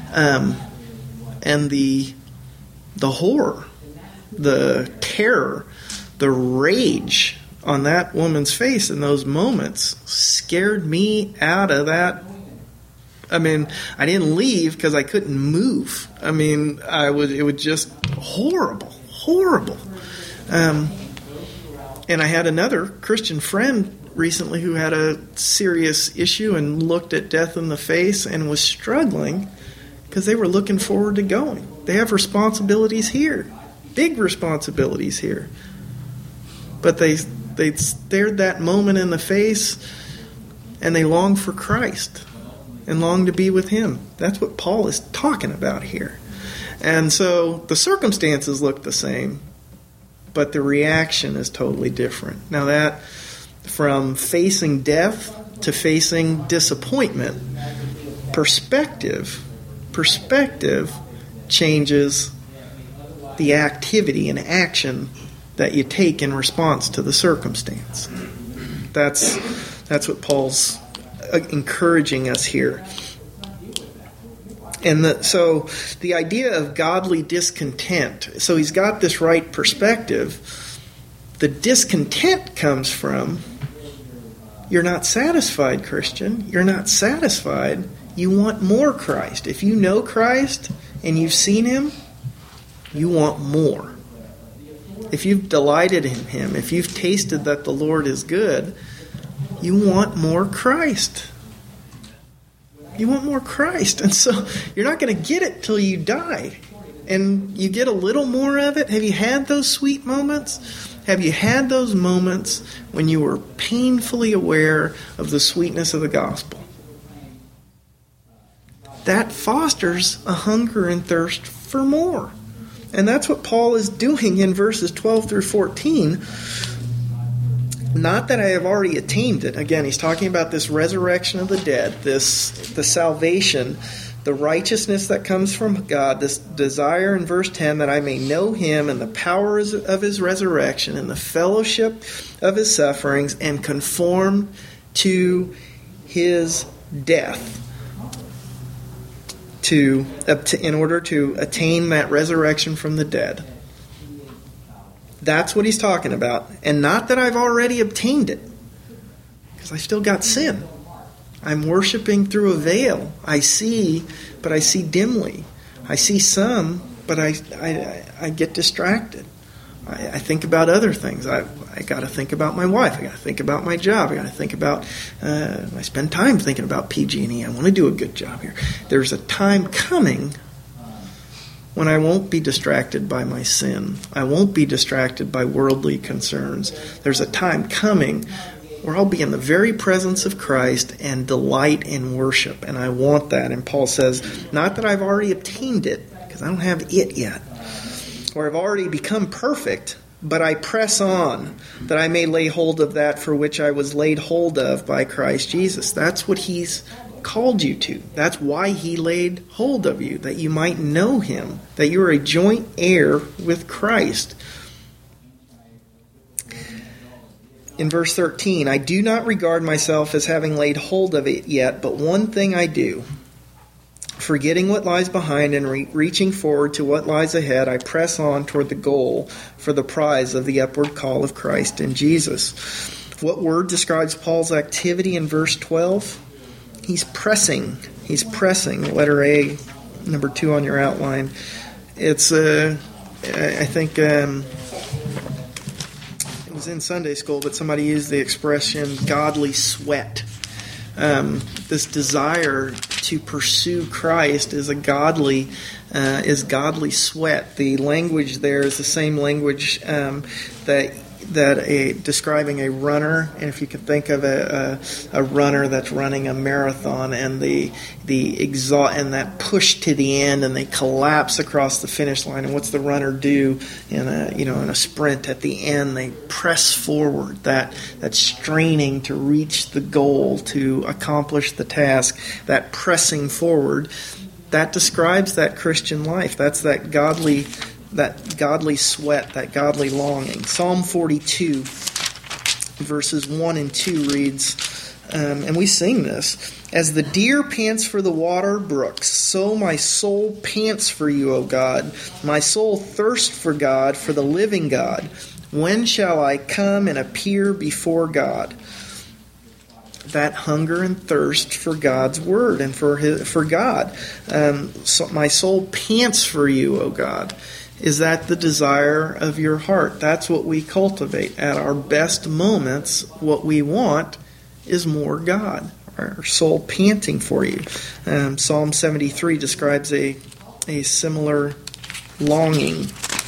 and the horror, the terror, the rage on that woman's face in those moments scared me out of that. I mean, I didn't leave because I couldn't move. I mean, it was just horrible. And I had another Christian friend recently who had a serious issue and looked at death in the face and was struggling because they were looking forward to going. They have responsibilities here, big responsibilities here. But they stared that moment in the face and they longed for Christ and longed to be with Him. That's what Paul is talking about here. And so the circumstances look the same, but the reaction is totally different. Now that, from facing death to facing disappointment, perspective changes the activity and action that you take in response to the circumstance. That's what Paul's encouraging us here. And so the idea of godly discontent, so he's got this right perspective. The discontent comes from, you're not satisfied, Christian. You're not satisfied. You want more Christ. If you know Christ and you've seen Him, you want more. If you've delighted in Him, if you've tasted that the Lord is good, you want more Christ. You want more Christ. And so you're not going to get it till you die. And you get a little more of it. Have you had those sweet moments? Have you had those moments when you were painfully aware of the sweetness of the gospel? That fosters a hunger and thirst for more. And that's what Paul is doing in verses 12 through 14. Not that I have already attained it. Again, he's talking about this resurrection of the dead, the salvation, the righteousness that comes from God, this desire in verse 10 that I may know Him and the power of His resurrection and the fellowship of His sufferings and conform to His death in order to attain that resurrection from the dead. That's what he's talking about. And not that I've already obtained it, because I still got sin. I'm worshiping through a veil. I see, but I see dimly. I see some, but I get distracted. I think about other things. I got to think about my wife. I got to think about my job. I got to think about. I spend time thinking about PG&E. I want to do a good job here. There's a time coming when I won't be distracted by my sin. I won't be distracted by worldly concerns. There's a time coming where I'll be in the very presence of Christ and delight in worship. And I want that. And Paul says, not that I've already obtained it, because I don't have it yet, or I've already become perfect, but I press on that I may lay hold of that for which I was laid hold of by Christ Jesus. That's what He's called you to. That's why He laid hold of you, that you might know Him, that you are a joint heir with Christ. In verse 13, I do not regard myself as having laid hold of it yet, but one thing I do. Forgetting what lies behind and reaching forward to what lies ahead, I press on toward the goal for the prize of the upward call of Christ in Jesus. What word describes Paul's activity in verse 12? He's pressing. He's pressing. Letter A, number 2 on your outline. It's, I think, it was in Sunday school, but somebody used the expression godly sweat. This desire to pursue Christ is godly sweat. The language there is the same language describing a runner, and if you can think of a runner that's running a marathon, and the exhaust and that push to the end, and they collapse across the finish line. And what's the runner do in a sprint? At the end, they press forward. That straining to reach the goal, to accomplish the task. That pressing forward. That describes that Christian life. That's that godly sweat, that godly longing. Psalm 42, verses 1 and 2 reads, and we sing this, as the deer pants for the water brooks, so my soul pants for you, O God. My soul thirsts for God, for the living God. When shall I come and appear before God? That hunger and thirst for God's word and for God. So my soul pants for you, O God. Is that the desire of your heart? That's what we cultivate. At our best moments, what we want is more God. Our soul panting for you. Psalm 73 describes a similar longing.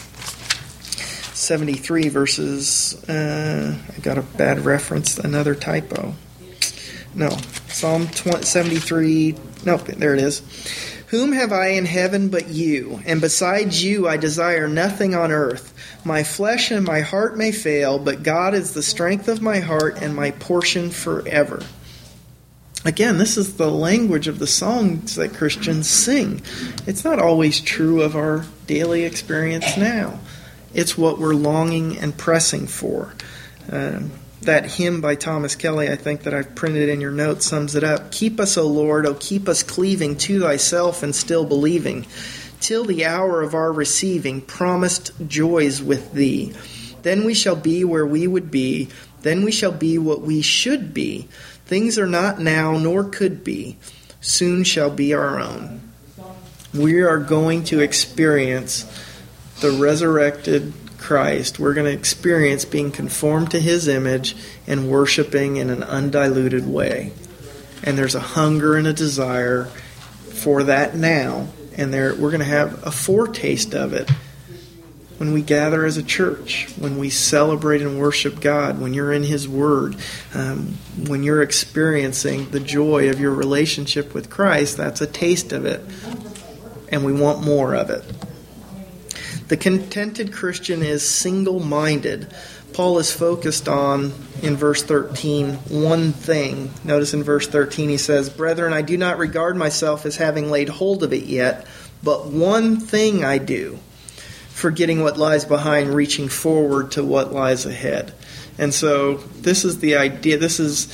73 verses, I got a bad reference, another typo. No, Psalm 73, nope, there it is. Whom have I in heaven but you? And besides you I desire nothing on earth. My flesh and my heart may fail, but God is the strength of my heart and my portion forever. Again, this is the language of the songs that Christians sing. It's not always true of our daily experience now. It's what we're longing and pressing for. That hymn by Thomas Kelly, I think, that I've printed in your notes, sums it up. Keep us, O Lord, O keep us cleaving to thyself and still believing, till the hour of our receiving promised joys with thee. Then we shall be where we would be, then we shall be what we should be. Things are not now, nor could be, soon shall be our own. We are going to experience the resurrected Christ. We're going to experience being conformed to His image and worshiping in an undiluted way. And there's a hunger and a desire for that now. And we're going to have a foretaste of it when we gather as a church, when we celebrate and worship God, when you're in His Word, when you're experiencing the joy of your relationship with Christ. That's a taste of it. And we want more of it. The contented Christian is single-minded. Paul is focused on, in verse 13, one thing. Notice in verse 13 he says, Brethren, I do not regard myself as having laid hold of it yet, but one thing I do, forgetting what lies behind, reaching forward to what lies ahead. And so this is the idea. This is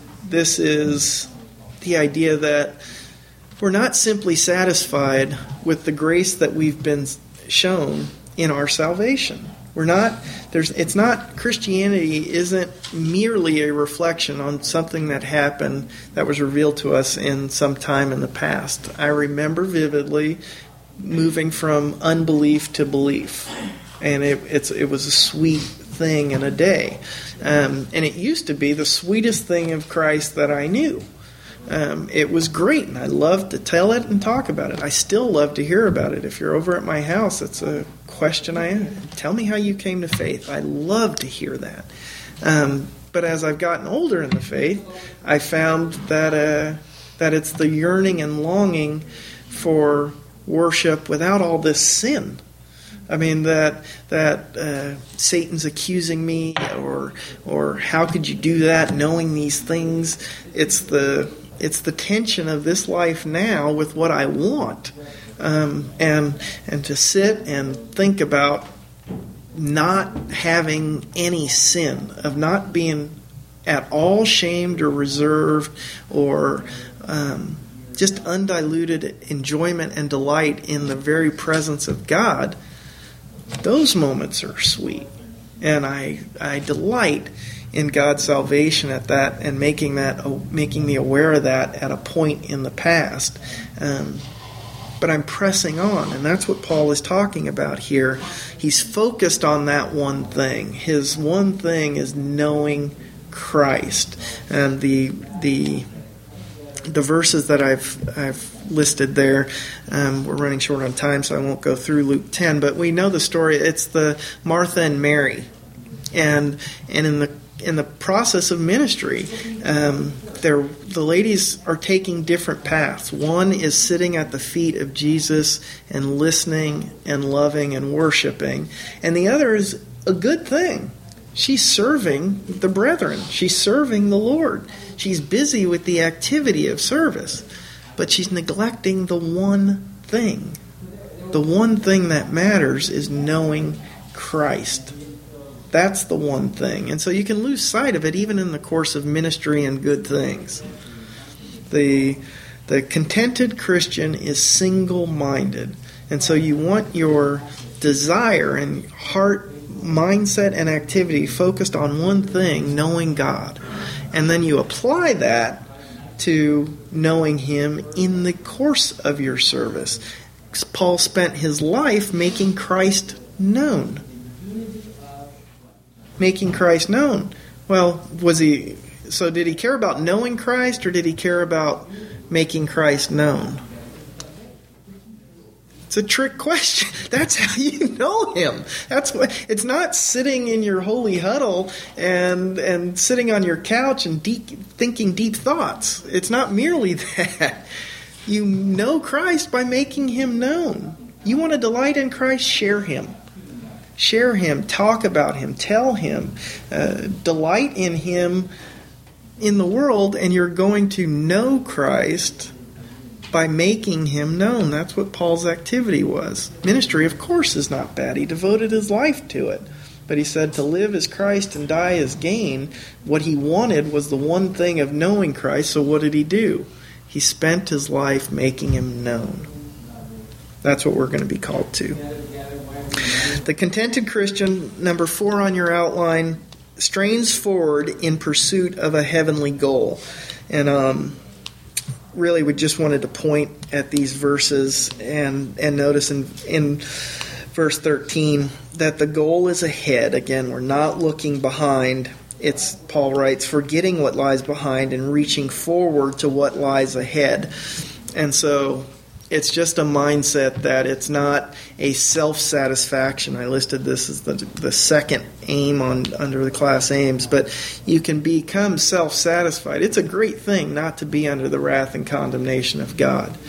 the idea that we're not simply satisfied with the grace that we've been shown in our salvation. Christianity isn't merely a reflection on something that happened that was revealed to us in some time in the past. I remember vividly moving from unbelief to belief, and it was a sweet thing in a day. And it used to be the sweetest thing of Christ that I knew. It was great, and I loved to tell it and talk about it. I still love to hear about it. If you're over at my house, it's a question I ask. Tell me how you came to faith. I love to hear that. But as I've gotten older in the faith, I found that it's the yearning and longing for worship without all this sin. I mean, that Satan's accusing me, or how could you do that, knowing these things? It's the tension of this life now with what I want, and to sit and think about not having any sin, of not being at all shamed or reserved or just undiluted enjoyment and delight in the very presence of God, those moments are sweet. And I delight in God's salvation at that, and making me aware of that at a point in the past. But I'm pressing on, and that's what Paul is talking about here. He's focused on that one thing. His one thing is knowing Christ. And the verses that I've listed there, we're running short on time, so I won't go through Luke 10. But we know the story. It's the Martha and Mary, and in the process of ministry, the ladies are taking different paths. One is sitting at the feet of Jesus and listening and loving and worshiping, and the other is a good thing. She's serving the brethren. She's serving the Lord. She's busy with the activity of service, but she's neglecting the one thing. The one thing that matters is knowing Christ. That's the one thing. And so you can lose sight of it even in the course of ministry and good things. The contented Christian is single-minded. And so you want your desire and heart, mindset, and activity focused on one thing, knowing God. And then you apply that to knowing Him in the course of your service. Paul spent his life making Christ known. Making Christ known. Well, did he care about knowing Christ, or did he care about making Christ known? It's a trick question. That's how you know Him. That's what. It's not sitting in your holy huddle and sitting on your couch and thinking deep thoughts. It's not merely that. You know Christ by making Him known. You want to delight in Christ? Share Him. Share Him, talk about Him, tell Him, delight in Him in the world, and you're going to know Christ by making Him known. That's what Paul's activity was. Ministry, of course, is not bad. He devoted his life to it. But he said to live as Christ and die as gain. What he wanted was the one thing of knowing Christ, so what did he do? He spent his life making Him known. That's what we're going to be called to. The contented Christian, number 4 on your outline, strains forward in pursuit of a heavenly goal. And really we just wanted to point at these verses and notice in verse 13 that the goal is ahead. Again, we're not looking behind. It's, Paul writes, forgetting what lies behind and reaching forward to what lies ahead. And so it's just a mindset that it's not a self-satisfaction. I listed this as the second aim under the class aims, but you can become self-satisfied. It's a great thing not to be under the wrath and condemnation of God,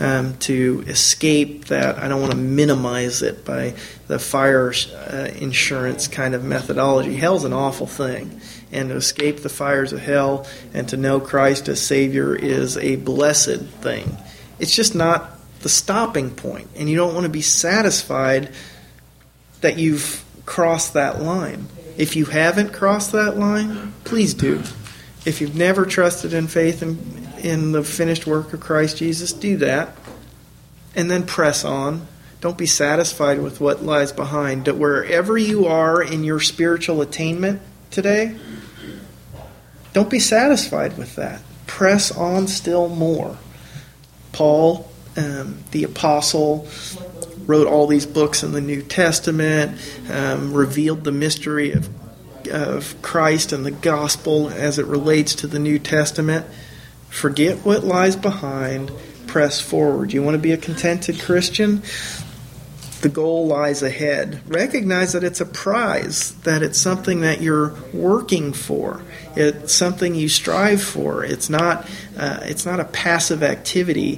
to escape that. I don't want to minimize it by the fire insurance kind of methodology. Hell's an awful thing, and to escape the fires of hell and to know Christ as Savior is a blessed thing. It's just not the stopping point, and you don't want to be satisfied that you've crossed that line. If you haven't crossed that line, please do. If you've never trusted in faith in the finished work of Christ Jesus, do that, and then press on. Don't be satisfied with what lies behind. That wherever you are in your spiritual attainment today, don't be satisfied with that. Press on still more. Paul, the apostle, wrote all these books in the New Testament, revealed the mystery of Christ and the gospel as it relates to the New Testament. Forget what lies behind. Press forward. You want to be a contented Christian? The goal lies ahead. Recognize that it's a prize, that it's something that you're working for. It's something you strive for. It's not a passive activity.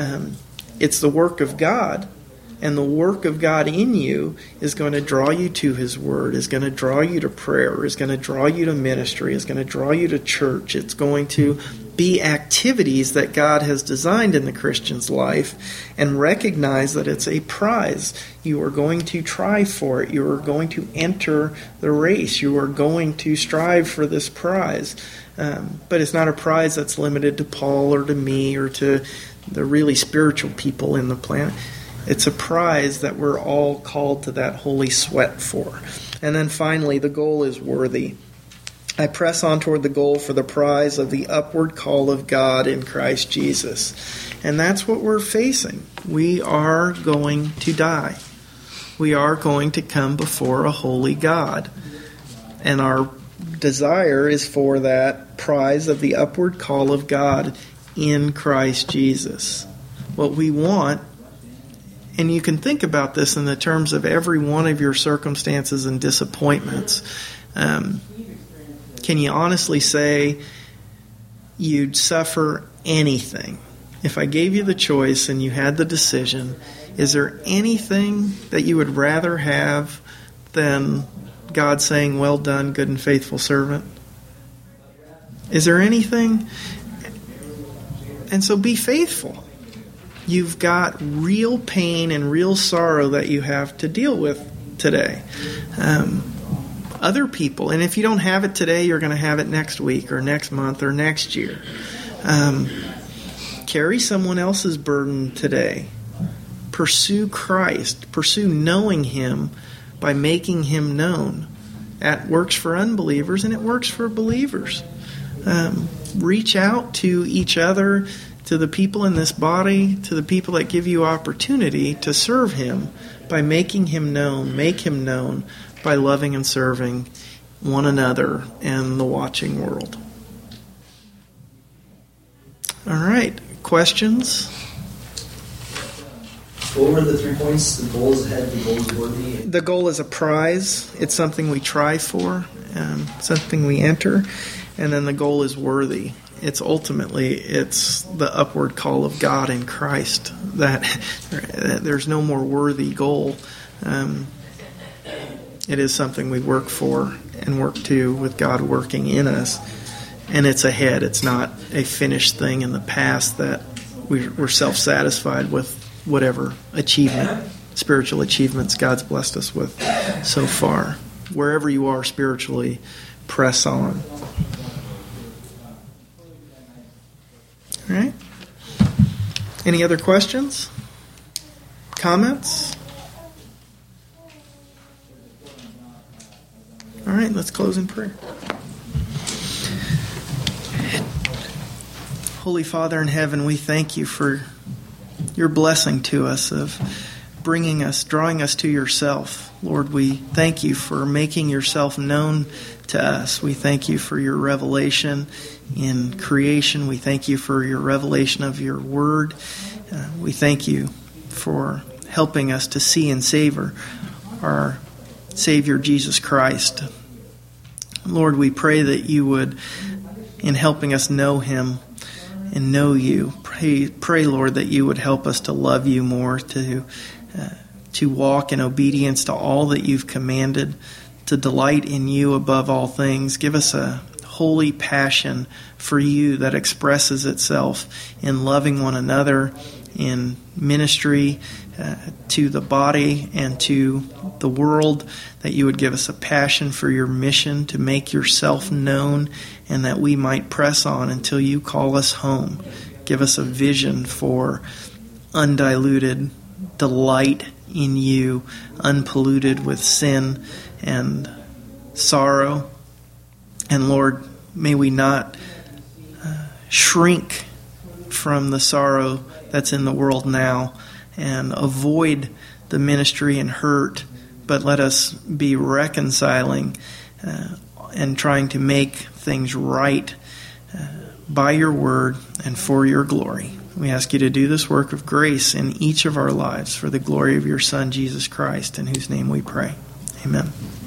It's the work of God, and the work of God in you is going to draw you to His Word, is going to draw you to prayer, is going to draw you to ministry, is going to draw you to church. It's going to be activities that God has designed in the Christian's life, and recognize that it's a prize. You are going to try for it. You are going to enter the race. You are going to strive for this prize. But it's not a prize that's limited to Paul or to me or to the really spiritual people in the planet. It's a prize that we're all called to that holy sweat for. And then finally, the goal is worthy. I press on toward the goal for the prize of the upward call of God in Christ Jesus. And that's what we're facing. We are going to die. We are going to come before a holy God. And our desire is for that prize of the upward call of God in Christ Jesus. What we want, and you can think about this in the terms of every one of your circumstances and disappointments. Can you honestly say you'd suffer anything? If I gave you the choice and you had the decision, is there anything that you would rather have than God saying, "Well done, good and faithful servant"? Is there anything? And so be faithful. You've got real pain and real sorrow that you have to deal with today. Other people, and if you don't have it today, you're going to have it next week or next month or next year. Carry someone else's burden today. Pursue Christ. Pursue knowing Him by making Him known. That works for unbelievers and it works for believers. Reach out to each other, to the people in this body, to the people that give you opportunity to serve Him by making Him known. Make Him known by loving and serving one another and the watching world. All right, questions? What were the 3 points? The goal is ahead, the goal is worthy. The goal is a prize. It's something we try for, something we enter, and then the goal is worthy. It's the upward call of God in Christ. That there's no more worthy goal. It is something we work for and work to with God working in us. And it's ahead. It's not a finished thing in the past that we're self-satisfied with whatever achievement, spiritual achievements God's blessed us with so far. Wherever you are spiritually, press on. All right? Any other questions? Comments? All right, let's close in prayer. Holy Father in heaven, we thank you for your blessing to us of bringing us, drawing us to yourself. Lord, we thank you for making yourself known to us. We thank you for your revelation in creation. We thank you for your revelation of your word. We thank you for helping us to see and savor our Savior Jesus Christ. Lord, we pray that you would, in helping us know him and know you, pray, Lord, that you would help us to love you more, to walk in obedience to all that you've commanded, to delight in you above all things. Give us a holy passion for you that expresses itself in loving one another, in ministry to the body and to the world, that you would give us a passion for your mission to make yourself known, and that we might press on until you call us home. Give us a vision for undiluted delight in you, unpolluted with sin and sorrow. And Lord, may we not shrink from the sorrow that's in the world now and avoid the ministry and hurt, but let us be reconciling and trying to make things right by your word and for your glory. We ask you to do this work of grace in each of our lives for the glory of your Son, Jesus Christ, in whose name we pray. Amen.